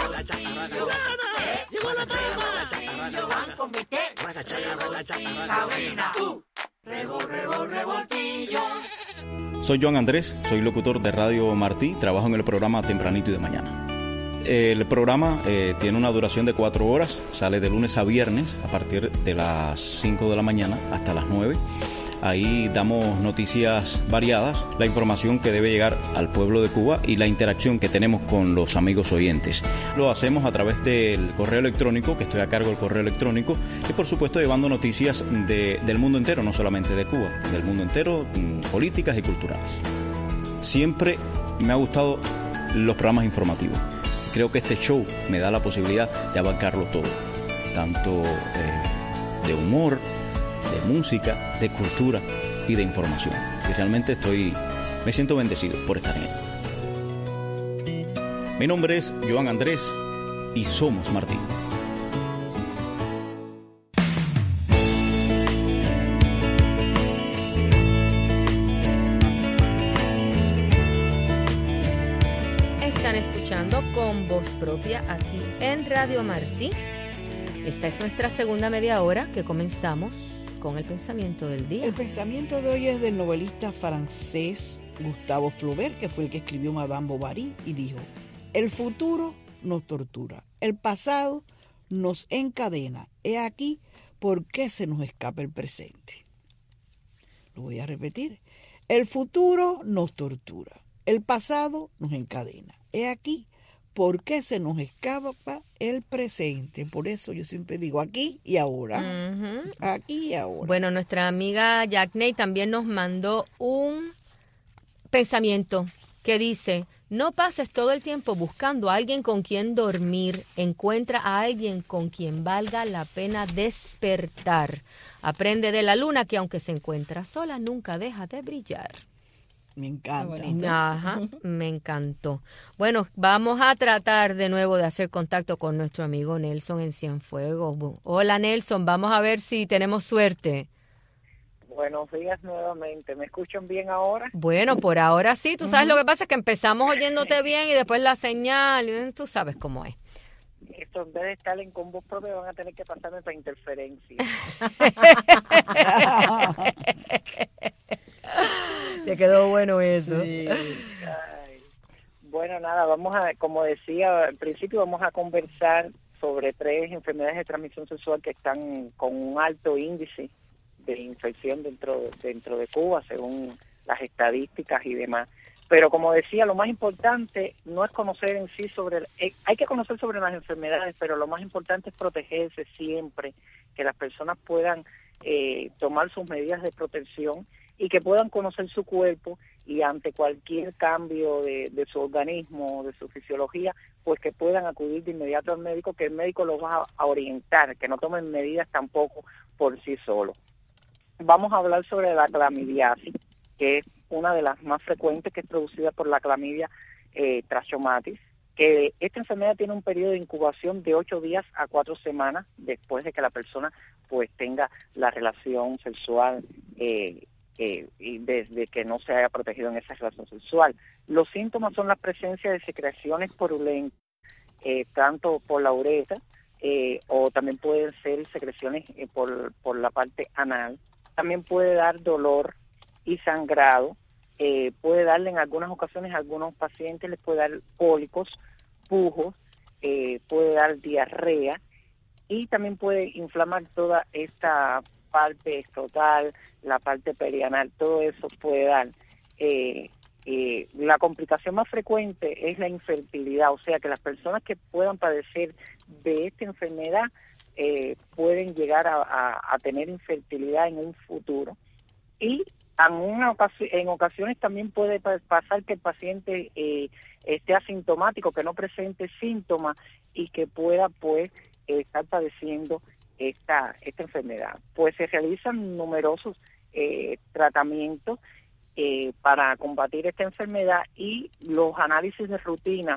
Llegó la palma. Van con mi té. Cabina, uh. Revol, revol, revoltillo. Soy Joan Andrés, soy locutor de Radio Martí, trabajo en el programa Tempranito y de Mañana. El programa eh, tiene una duración de cuatro horas, sale de lunes a viernes a partir de las cinco de la mañana hasta las nueve. Ahí damos noticias variadas, la información que debe llegar al pueblo de Cuba y la interacción que tenemos con los amigos oyentes. Lo hacemos a través del correo electrónico, que estoy a cargo del correo electrónico, y por supuesto llevando noticias de, del mundo entero, no solamente de Cuba, del mundo entero, políticas y culturales. Siempre me ha gustado los programas informativos. Creo que este show me da la posibilidad de abarcarlo todo, tanto eh, de humor, de música, de cultura y de información. y realmente estoy, me siento bendecido por estar en él. Mi nombre es Joan Andrés y somos Martín. Están escuchando Con Voz Propia aquí en Radio Martí. Esta es nuestra segunda media hora que comenzamos con el pensamiento del día. El pensamiento de hoy es del novelista francés Gustave Flaubert, que fue el que escribió Madame Bovary, y dijo: el futuro nos tortura, el pasado nos encadena. He aquí por qué se nos escapa el presente. Lo voy a repetir. El futuro nos tortura, el pasado nos encadena. He aquí por qué se nos escapa el presente. Por eso yo siempre digo aquí y ahora. Uh-huh. Aquí y ahora. Bueno, nuestra amiga Jackney también nos mandó un pensamiento que dice: no pases todo el tiempo buscando a alguien con quien dormir. Encuentra a alguien con quien valga la pena despertar. Aprende de la luna que aunque se encuentra sola, nunca deja de brillar. Me encanta. Ajá, me encantó. Bueno, vamos a tratar de nuevo de hacer contacto con nuestro amigo Nelson en Cienfuegos. Hola Nelson, vamos a ver si tenemos suerte. Buenos días nuevamente. ¿Me escuchan bien ahora? Bueno, por ahora sí. Tú sabes, uh-huh. Lo que pasa es que empezamos oyéndote bien y después la señal, tú sabes cómo es. Esto en vez de estar en Con Voz Propia van a tener que pasarme para interferencia. Te quedó bueno eso. Sí. Ay. Bueno, nada, vamos a, como decía al principio, vamos a conversar sobre tres enfermedades de transmisión sexual que están con un alto índice de infección dentro dentro de Cuba, según las estadísticas y demás. Pero como decía, lo más importante no es conocer en sí sobre... Eh, hay que conocer sobre las enfermedades, pero lo más importante es protegerse siempre, que las personas puedan eh, tomar sus medidas de protección y que puedan conocer su cuerpo y ante cualquier cambio de, de su organismo, de su fisiología, pues que puedan acudir de inmediato al médico, que el médico los va a orientar, que no tomen medidas tampoco por sí solos. Vamos a hablar sobre la clamidiasis, que es una de las más frecuentes, que es producida por la clamidia eh, trachomatis, que esta enfermedad tiene un periodo de incubación de ocho días a cuatro semanas después de que la persona pues tenga la relación sexual eh, eh, y desde que no se haya protegido en esa relación sexual. Los síntomas son la presencia de secreciones purulentas, eh, tanto por la uretra eh, o también pueden ser secreciones eh, por, por la parte anal. También puede dar dolor y sangrado, eh, puede darle en algunas ocasiones a algunos pacientes, les puede dar cólicos, pujos, eh, puede dar diarrea y también puede inflamar toda esta parte escrotal, la parte perianal, todo eso puede dar. Eh, eh, la complicación más frecuente es la infertilidad, o sea que las personas que puedan padecer de esta enfermedad Eh, pueden llegar a, a, a tener infertilidad en un futuro y en, una ocasi- en ocasiones también puede pasar que el paciente eh, esté asintomático, que no presente síntomas y que pueda pues eh, estar padeciendo esta, esta enfermedad. Pues se realizan numerosos eh, tratamientos eh, para combatir esta enfermedad y los análisis de rutina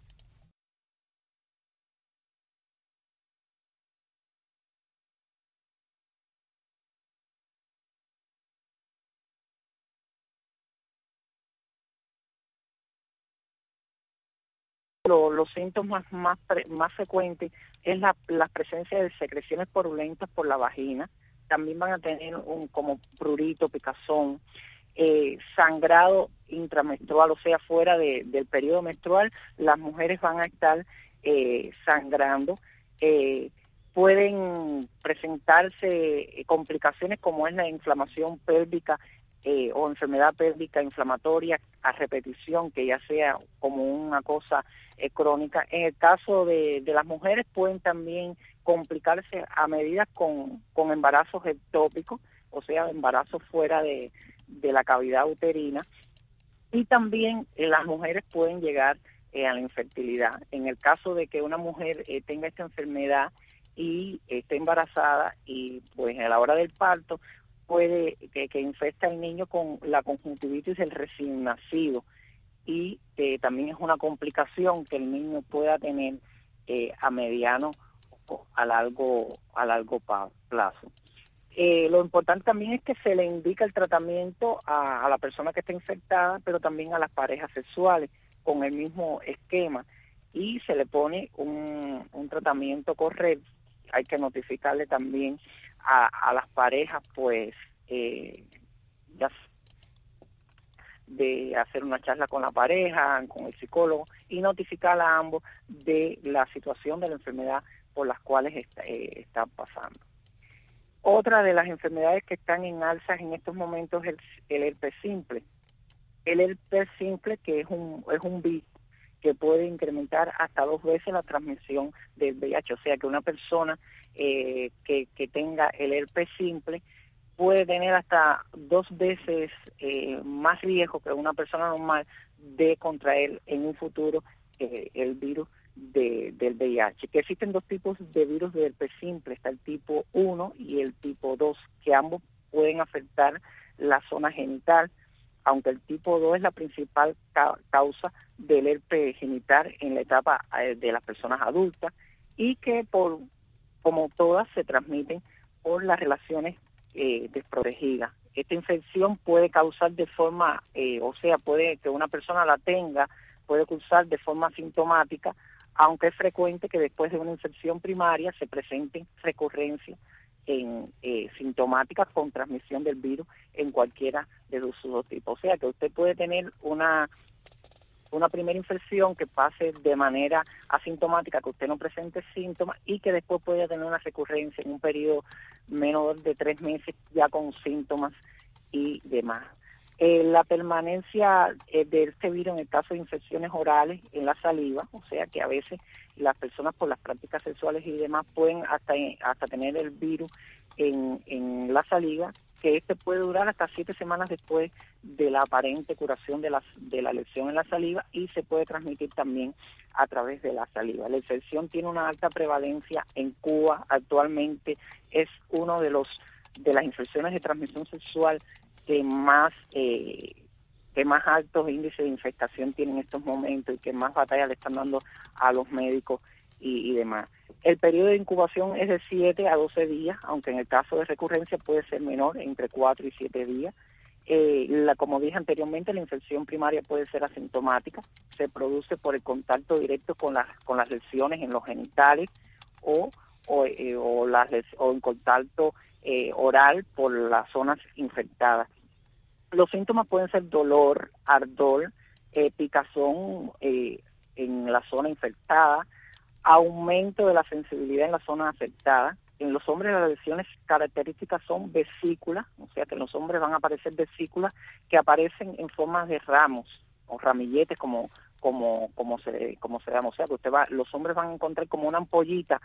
Lo, los síntomas más pre, más frecuentes es la, la presencia de secreciones purulentas por la vagina. También van a tener un como prurito, picazón, eh, sangrado intramenstrual, o sea, fuera de, del periodo menstrual, las mujeres van a estar eh, sangrando. Eh, pueden presentarse complicaciones como es la inflamación pélvica eh, o enfermedad pélvica inflamatoria a repetición, que ya sea como una cosa eh, crónica. En el caso de, de las mujeres pueden también complicarse a medida con, con embarazos ectópicos, o sea, embarazos fuera de, de la cavidad uterina, y también eh, las mujeres pueden llegar eh, a la infertilidad. En el caso de que una mujer eh, tenga esta enfermedad y esté embarazada y pues a la hora del parto puede que, que infecta al niño con la conjuntivitis del recién nacido, y eh, también es una complicación que el niño pueda tener eh, a mediano o a largo a largo plazo. Eh, lo importante también es que se le indica el tratamiento a, a la persona que está infectada, pero también a las parejas sexuales con el mismo esquema, y se le pone un, un tratamiento correcto. Hay que notificarle también a, a las parejas, pues, eh, ya de hacer una charla con la pareja, con el psicólogo, y notificar a ambos de la situación de la enfermedad por las cuales está, eh, están pasando. Otra de las enfermedades que están en alzas en estos momentos es el, el herpes simple. El herpes simple, que es un, es un virus que puede incrementar hasta dos veces la transmisión del V I H, o sea que una persona eh, que, que tenga el herpes simple puede tener hasta dos veces eh, más riesgo que una persona normal de contraer en un futuro eh, el virus de, del V I H. Que existen dos tipos de virus de herpes simple, está el tipo uno y el tipo dos, que ambos pueden afectar la zona genital, aunque el tipo dos es la principal ca- causa del herpes genital en la etapa eh, de las personas adultas, y que por como todas se transmiten por las relaciones eh, desprotegidas. Esta infección puede causar de forma, eh, o sea, puede que una persona la tenga, puede causar de forma asintomática, aunque es frecuente que después de una infección primaria se presenten recurrencias en eh, sintomáticas con transmisión del virus en cualquiera de sus dos tipos. O sea que usted puede tener una una primera infección que pase de manera asintomática, que usted no presente síntomas, y que después pueda tener una recurrencia en un periodo menor de tres meses ya con síntomas y demás. Eh, la permanencia eh, de este virus en el caso de infecciones orales en la saliva, o sea que a veces las personas por las prácticas sexuales y demás pueden hasta hasta tener el virus en, en la saliva, que este puede durar hasta siete semanas después de la aparente curación de la, de la lesión en la saliva, y se puede transmitir también a través de la saliva. La infección tiene una alta prevalencia en Cuba. Actualmente es uno de los de las infecciones de transmisión sexual que más eh, que más altos índices de infectación tienen en estos momentos y que más batalla le están dando a los médicos y, y demás. El periodo de incubación es de siete a doce días, aunque en el caso de recurrencia puede ser menor, entre cuatro y siete días. Eh, la, como dije anteriormente, la infección primaria puede ser asintomática, se produce por el contacto directo con las con las lesiones en los genitales o o, eh, o, las, o en contacto eh, oral por las zonas infectadas. Los síntomas pueden ser dolor, ardor, eh, picazón eh, en la zona infectada, aumento de la sensibilidad en la zona afectada. En los hombres las lesiones características son vesículas, o sea que en los hombres van a aparecer vesículas que aparecen en forma de ramos o ramilletes, como como como se como se llama, o sea que usted va, los hombres van a encontrar como una ampollita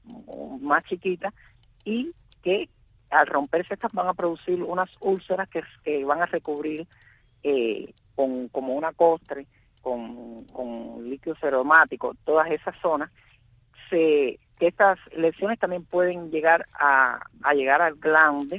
más chiquita, y que al romperse estas van a producir unas úlceras que, que van a recubrir eh, con como una costre con, con líquido seromático todas esas zonas. Se, que estas lesiones también pueden llegar a, a llegar al glande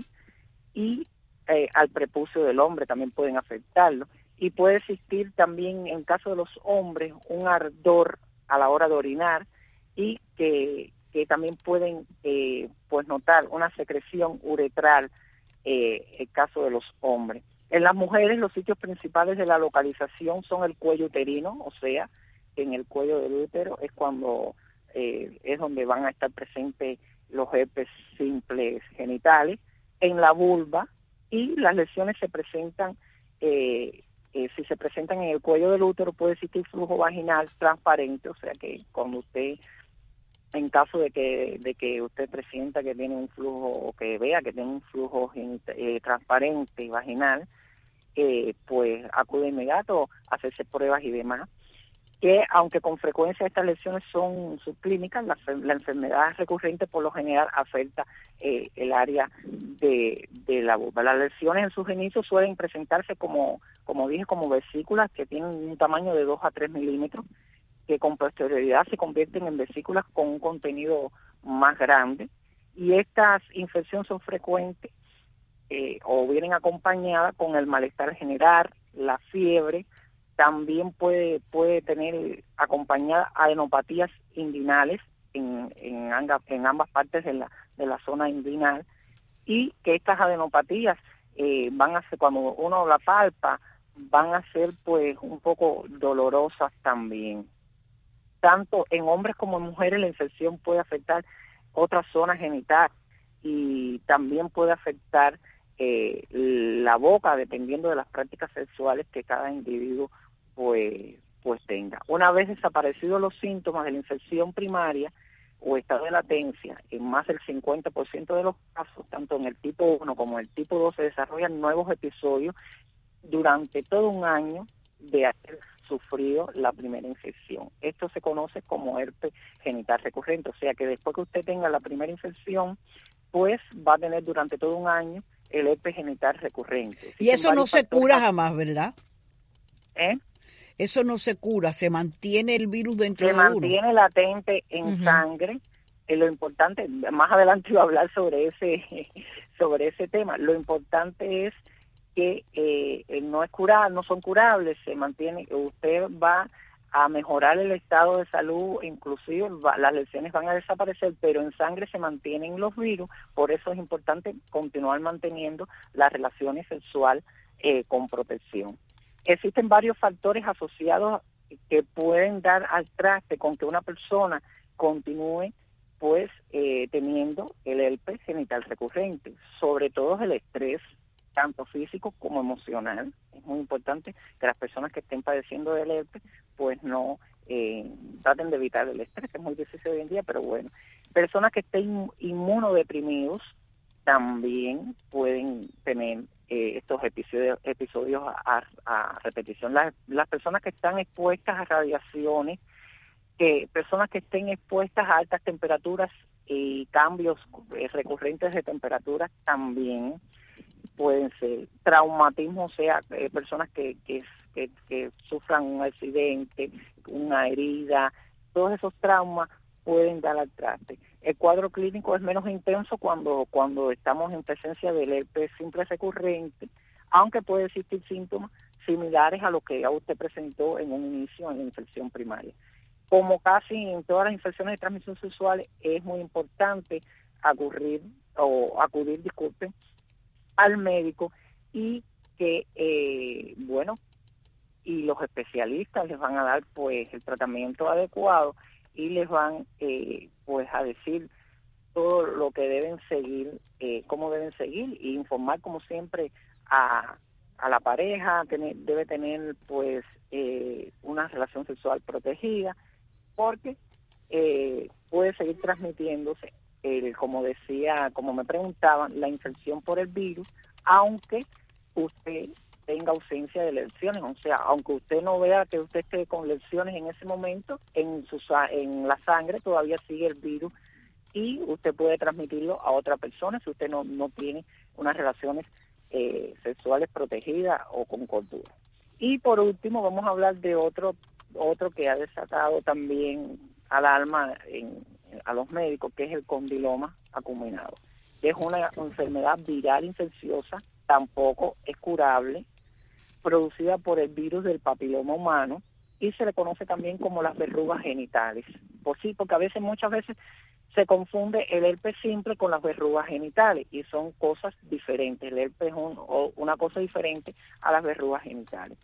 y eh, al prepucio del hombre, también pueden afectarlo, y puede existir también en caso de los hombres un ardor a la hora de orinar, y que que también pueden eh, pues notar una secreción uretral eh, en el caso de los hombres. En las mujeres los sitios principales de la localización son el cuello uterino, o sea, en el cuello del útero es cuando eh, es donde van a estar presentes los herpes simples genitales, en la vulva, y las lesiones se presentan, eh, eh, si se presentan en el cuello del útero puede existir flujo vaginal transparente, o sea que cuando usted, en caso de que de que usted presienta que tiene un flujo, o que vea que tiene un flujo eh, transparente vaginal, eh, pues acude inmediato a hacerse pruebas y demás, que aunque con frecuencia estas lesiones son subclínicas, la, la enfermedad recurrente por lo general afecta eh, el área de, de la vulva. Las lesiones en sus inicios suelen presentarse como, como dije, como vesículas que tienen un tamaño de dos a tres milímetros, que con posterioridad se convierten en vesículas con un contenido más grande, y estas infecciones son frecuentes eh, o vienen acompañadas con el malestar general, la fiebre. También puede puede tener acompañada adenopatías inguinales en, en, anga, en ambas partes de la, de la zona inguinal, y que estas adenopatías eh, van a ser, cuando uno la palpa, van a ser pues un poco dolorosas también. Tanto en hombres como en mujeres la infección puede afectar otras zonas genitales y también puede afectar eh, la boca, dependiendo de las prácticas sexuales que cada individuo pues pues tenga. Una vez desaparecidos los síntomas de la infección primaria o estado de latencia, en más del cincuenta por ciento de los casos, tanto en el tipo uno como en el tipo dos, se desarrollan nuevos episodios durante todo un año de haber sufrido la primera infección. Esto se conoce como herpes genital recurrente, o sea que después que usted tenga la primera infección, pues va a tener durante todo un año el herpes genital recurrente. Y eso no se factores... cura jamás, ¿verdad? ¿Eh? Eso no se cura, se mantiene el virus dentro se de uno. Se mantiene latente en uh-huh. sangre. Eh, lo importante, más adelante iba a hablar sobre ese sobre ese tema. Lo importante es que eh, no es curable, no son curables, se mantiene. Usted va a mejorar el estado de salud, inclusive va, las lesiones van a desaparecer, pero en sangre se mantienen los virus. Por eso es importante continuar manteniendo las relaciones sexuales eh, con protección. Existen varios factores asociados que pueden dar al traste con que una persona continúe pues eh, teniendo el herpes genital recurrente, sobre todo el estrés, tanto físico como emocional. Es muy importante que las personas que estén padeciendo del herpes pues no eh, traten de evitar el estrés, que es muy difícil hoy en día, pero bueno. Personas que estén inmunodeprimidos también pueden tener eh, estos episodios, episodios a, a repetición. Las, las personas que están expuestas a radiaciones, que personas que estén expuestas a altas temperaturas y cambios eh, recurrentes de temperatura también pueden ser. Traumatismo, o sea, eh, personas que, que, que, que sufran un accidente, una herida, todos esos traumas pueden dar al traste. El cuadro clínico es menos intenso cuando cuando estamos en presencia del herpes simple recurrente, aunque puede existir síntomas similares a lo que ya usted presentó en un inicio en la infección primaria. Como casi en todas las infecciones de transmisión sexual, es muy importante acudir, o acudir, disculpen, al médico y que, eh, bueno, y los especialistas les van a dar pues el tratamiento adecuado y les van eh, pues a decir todo lo que deben seguir, eh, cómo deben seguir, y informar como siempre a, a la pareja. Tener, debe tener pues eh, una relación sexual protegida, porque eh, puede seguir transmitiéndose, el, como decía, como me preguntaban, la infección por el virus, aunque usted tenga ausencia de lesiones, o sea, aunque usted no vea que usted esté con lesiones en ese momento, en su en la sangre todavía sigue el virus y usted puede transmitirlo a otra persona si usted no, no tiene unas relaciones eh, sexuales protegidas o con cordura. Y por último vamos a hablar de otro otro que ha desatado también alarma en, a los médicos, que es el condiloma acuminado, que es una enfermedad viral infecciosa, tampoco es curable, producida por el virus del papiloma humano, y se le conoce también como las verrugas genitales. Por sí, porque a veces, muchas veces, se confunde el herpes simple con las verrugas genitales, y son cosas diferentes. El herpes es un, o una cosa diferente a las verrugas genitales.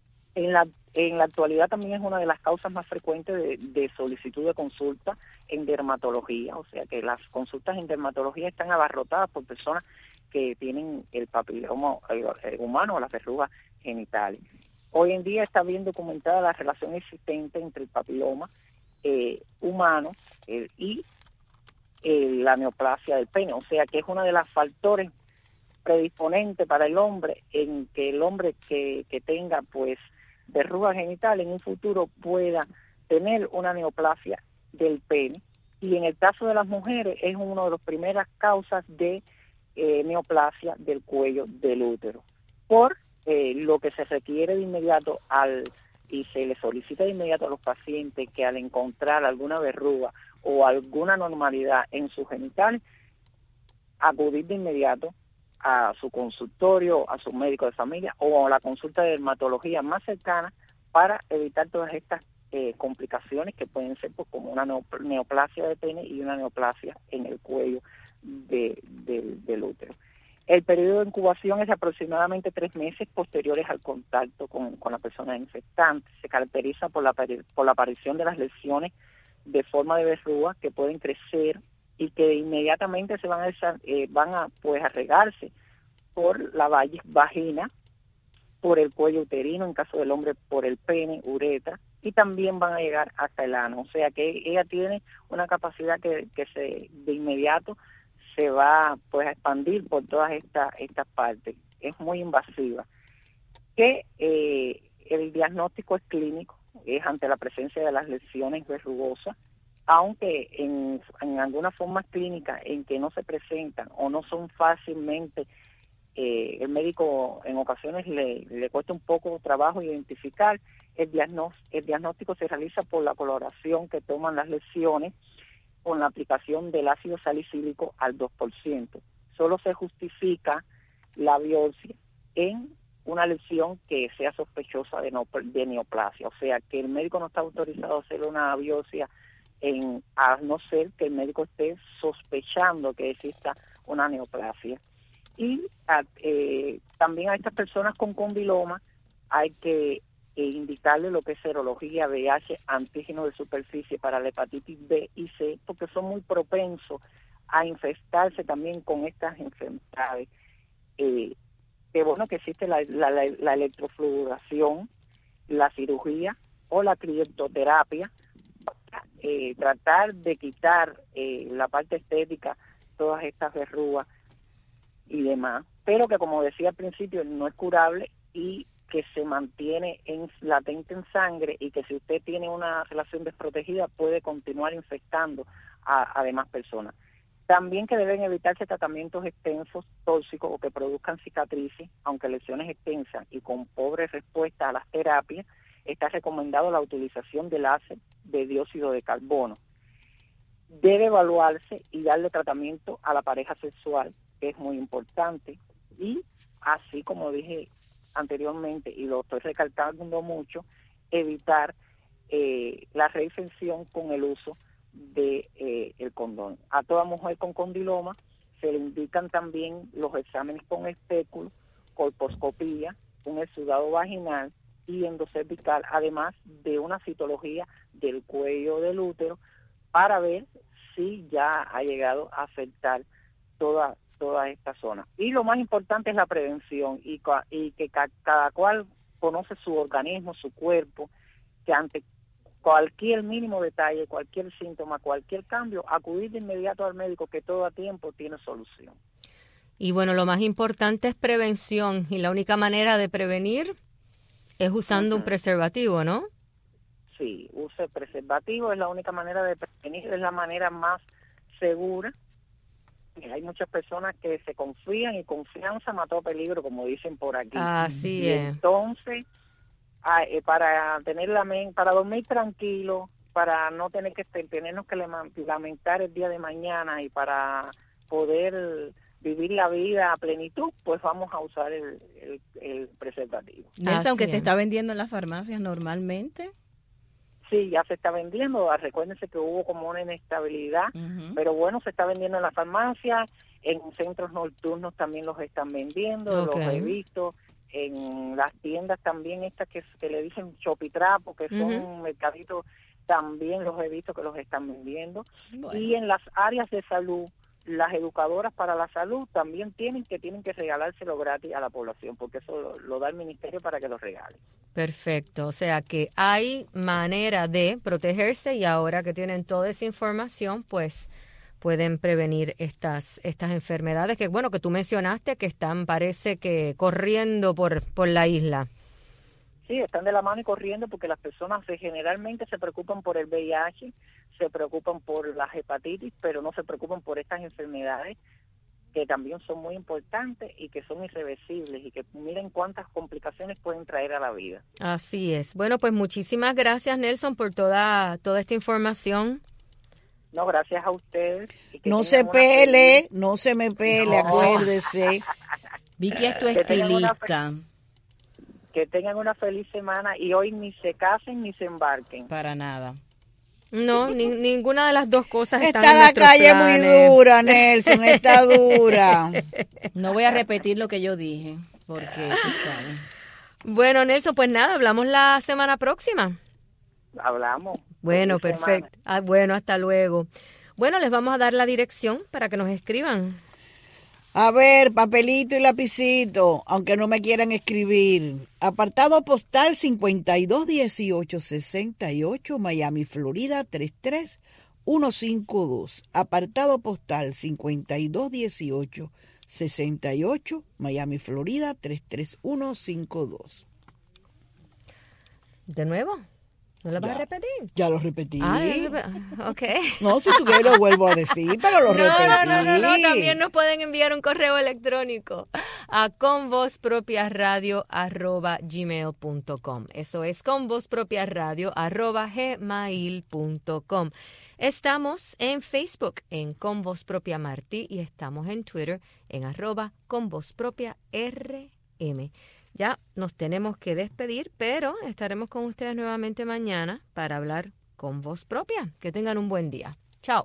En la, en la actualidad también es una de las causas más frecuentes de, de solicitud de consulta en dermatología, o sea que las consultas en dermatología están abarrotadas por personas que tienen el papiloma el, el humano o las verrugas genitales. Hoy en día está bien documentada la relación existente entre el papiloma eh, humano eh, y eh, la neoplasia del pene, o sea que es uno de los factores predisponentes para el hombre, en que el hombre que, que tenga pues verrugas genitales en un futuro pueda tener una neoplasia del pene, y en el caso de las mujeres es una de las primeras causas de eh, neoplasia del cuello del útero, por eh, lo que se requiere de inmediato al y se le solicita de inmediato a los pacientes que al encontrar alguna verruga o alguna anormalidad en sus genitales, acudir de inmediato a su consultorio, a su médico de familia o a la consulta de dermatología más cercana para evitar todas estas eh, complicaciones que pueden ser pues, como una neoplasia de pene y una neoplasia en el cuello de, de, del útero. El periodo de incubación es aproximadamente tres meses posteriores al contacto con, con la persona infectante. Se caracteriza por la, por la aparición de las lesiones de forma de verruga que pueden crecer y que inmediatamente se van a, eh, van a, pues, a regarse por la vagina, por el cuello uterino, en caso del hombre por el pene, uretra, y también van a llegar hasta el ano. O sea que ella tiene una capacidad que, que se de inmediato se va pues a expandir por todas estas estas partes. Es muy invasiva. Que eh, el diagnóstico es clínico, es ante la presencia de las lesiones verrugosas, aunque en, en algunas formas clínicas en que no se presentan o no son fácilmente, eh, el médico en ocasiones le, le cuesta un poco trabajo identificar, el diagnóstico, el diagnóstico se realiza por la coloración que toman las lesiones con la aplicación del ácido salicílico al dos por ciento. Solo se justifica la biopsia en una lesión que sea sospechosa de, no, de neoplasia, o sea que el médico no está autorizado a hacer una biopsia en, a no ser que el médico esté sospechando que exista una neoplasia. Y a, eh, también a estas personas con condiloma hay que eh, indicarle lo que es serología, V I H, antígeno de superficie para la hepatitis B y C, porque son muy propensos a infestarse también con estas enfermedades. Eh, que bueno que existe la, la, la, la electrofluoración, la cirugía o la crioterapia, Eh, tratar de quitar eh, la parte estética, todas estas verrugas y demás, pero que como decía al principio no es curable y que se mantiene en latente en sangre y que si usted tiene una relación desprotegida puede continuar infectando a, a demás personas. También que deben evitarse tratamientos extensos, tóxicos o que produzcan cicatrices, aunque lesiones extensas y con pobre respuesta a las terapias. Está recomendado la utilización de láser de dióxido de carbono. Debe evaluarse y darle tratamiento a la pareja sexual, que es muy importante. Y así como dije anteriormente, y lo estoy recalcando mucho, evitar eh, la reinfección con el uso de eh, el condón. A toda mujer con condiloma se le indican también los exámenes con espéculo, colposcopía, un exudado vaginal y endocervical, además de una citología del cuello del útero para ver si ya ha llegado a afectar toda toda esta zona. Y lo más importante es la prevención y, y que ca, cada cual conoce su organismo, su cuerpo, que ante cualquier mínimo detalle, cualquier síntoma, cualquier cambio, acudir de inmediato al médico, que todo a tiempo tiene solución. Y bueno, lo más importante es prevención, y la única manera de prevenir es usando uh-huh. un preservativo, ¿no? Sí, use preservativo, es la única manera de prevenir, es la manera más segura. Hay muchas personas que se confían y confianza mató peligro, como dicen por aquí. Así y es. Entonces, para tener la mente, para dormir tranquilo, para no tener que tenernos que lamentar el día de mañana y para poder vivir la vida a plenitud, pues vamos a usar el, el, el preservativo. Nelson, aunque se está vendiendo en las farmacias normalmente. Sí, ya se está vendiendo. Recuérdense que hubo como una inestabilidad, uh-huh. pero bueno, se está vendiendo en la farmacia, en centros nocturnos también los están vendiendo, okay. los he visto, en las tiendas también estas que, que le dicen chopitrapo, que son uh-huh. mercaditos, también los he visto que los están vendiendo. Bueno. Y en las áreas de salud, las educadoras para la salud también tienen que tienen que regalárselo gratis a la población, porque eso lo, lo da el ministerio para que lo regale. Perfecto, o sea que hay manera de protegerse y ahora que tienen toda esa información, pues pueden prevenir estas estas enfermedades que, bueno, que tú mencionaste que están, parece que corriendo por, por la isla. Sí, están de la mano y corriendo porque las personas generalmente se preocupan por el V I H, se preocupan por las hepatitis, pero no se preocupan por estas enfermedades que también son muy importantes y que son irreversibles y que miren cuántas complicaciones pueden traer a la vida. Así es. Bueno, pues muchísimas gracias, Nelson, por toda toda esta información. No, gracias a ustedes. No se pele, feliz... no se me pele, no. Acuérdese. Vicky es tu estilista. Que tengan una feliz semana y hoy ni se casen ni se embarquen. Para nada. No, ni, ninguna de las dos cosas está están en la calle planes. Muy dura, Nelson, está dura. No voy a repetir lo que yo dije, porque... Bueno, Nelson, pues nada, hablamos la semana próxima. Hablamos. Bueno, perfecto. Ah, bueno, hasta luego. Bueno, les vamos a dar la dirección para que nos escriban. A ver, papelito y lapicito, aunque no me quieran escribir. Apartado postal cincuenta y dos dieciocho sesenta y ocho, Miami, Florida, tres tres uno cinco dos. Apartado postal cincuenta y dos dieciocho sesenta y ocho, Miami, Florida, tres tres uno cinco dos. ¿De nuevo? ¿No lo vas a repetir? Ya lo repetí. Ah, ok. No, si tú quieres lo vuelvo a decir, pero lo no, repetí. No, no, no, no, también nos pueden enviar un correo electrónico a convozpropiaradio arroba gmail punto com. Eso es convozpropiaradio arroba gmail punto com. Estamos en Facebook en Con Voz Propia Martí y estamos en Twitter en arroba Con Voz Propia R M. Ya nos tenemos que despedir, pero estaremos con ustedes nuevamente mañana para hablar con voz propia. Que tengan un buen día. Chao.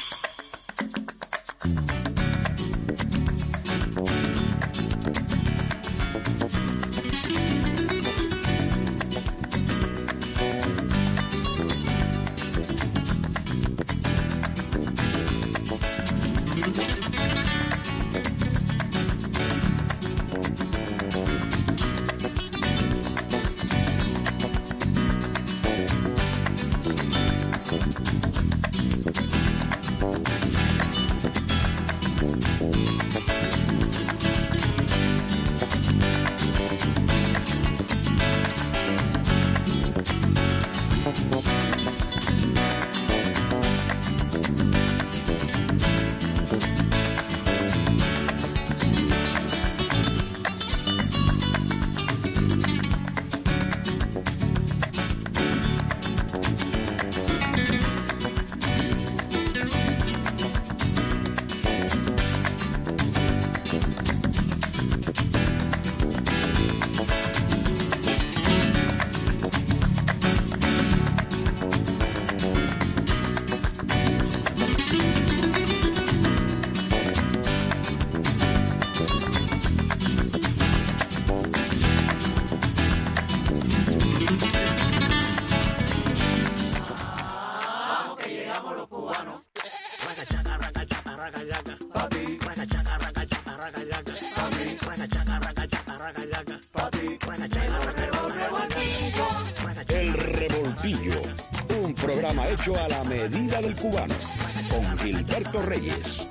El Revoltillo, un programa hecho a la medida del cubano, con Gilberto Reyes.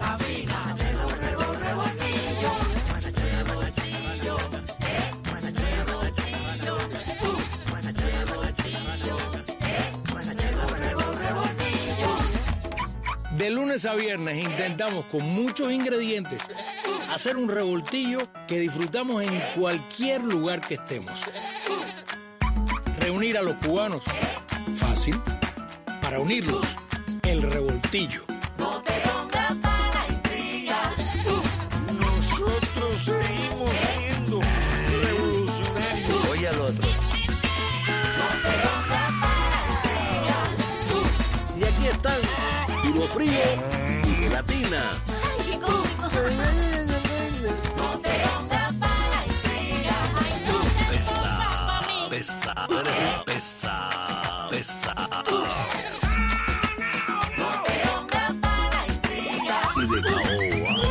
De lunes a viernes intentamos con muchos ingredientes hacer un revoltillo que disfrutamos en cualquier lugar que estemos. Reunir a los cubanos, fácil. Para unirlos, el revoltillo. No te pongas para intrigar. Nosotros seguimos siendo revolucionarios. Oye al otro. No te pongas para intrigar. Y aquí están Tiro Frío y Gelatina. Ay, qué cómico. No te pongas para intrigar. Pesa, pesa, pesa, pesa. No te pongas para intrigar. Y de caoba.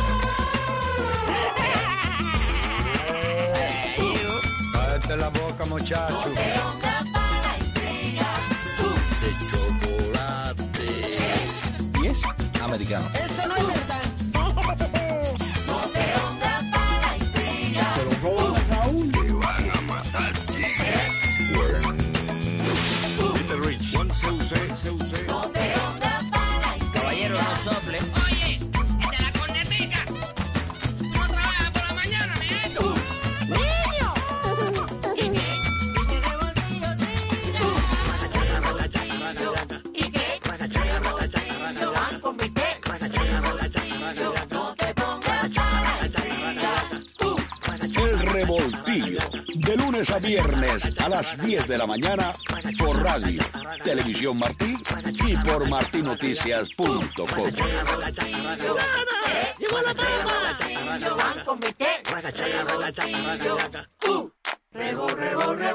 Cállate la boca, muchacho. No te pongas para intrigar. De chocolate. Y es americano. Eso no es verdad. No te pongas para intrigar. Se lo roban a Raúl. Te van a matar. Dime, Rich. Juan C U C, C U C. No te pongas para intrigar. Caballero, no sople. Oye, de la cornetica. Tú no trabajas por la mañana, mijito. ¡Niño! ¿Y qué? Y el revoltillo sigue. ¿Y qué? Y el revoltillo anda. viernes a las diez de la mañana por radio, Televisión Martí y por martí noticias punto com.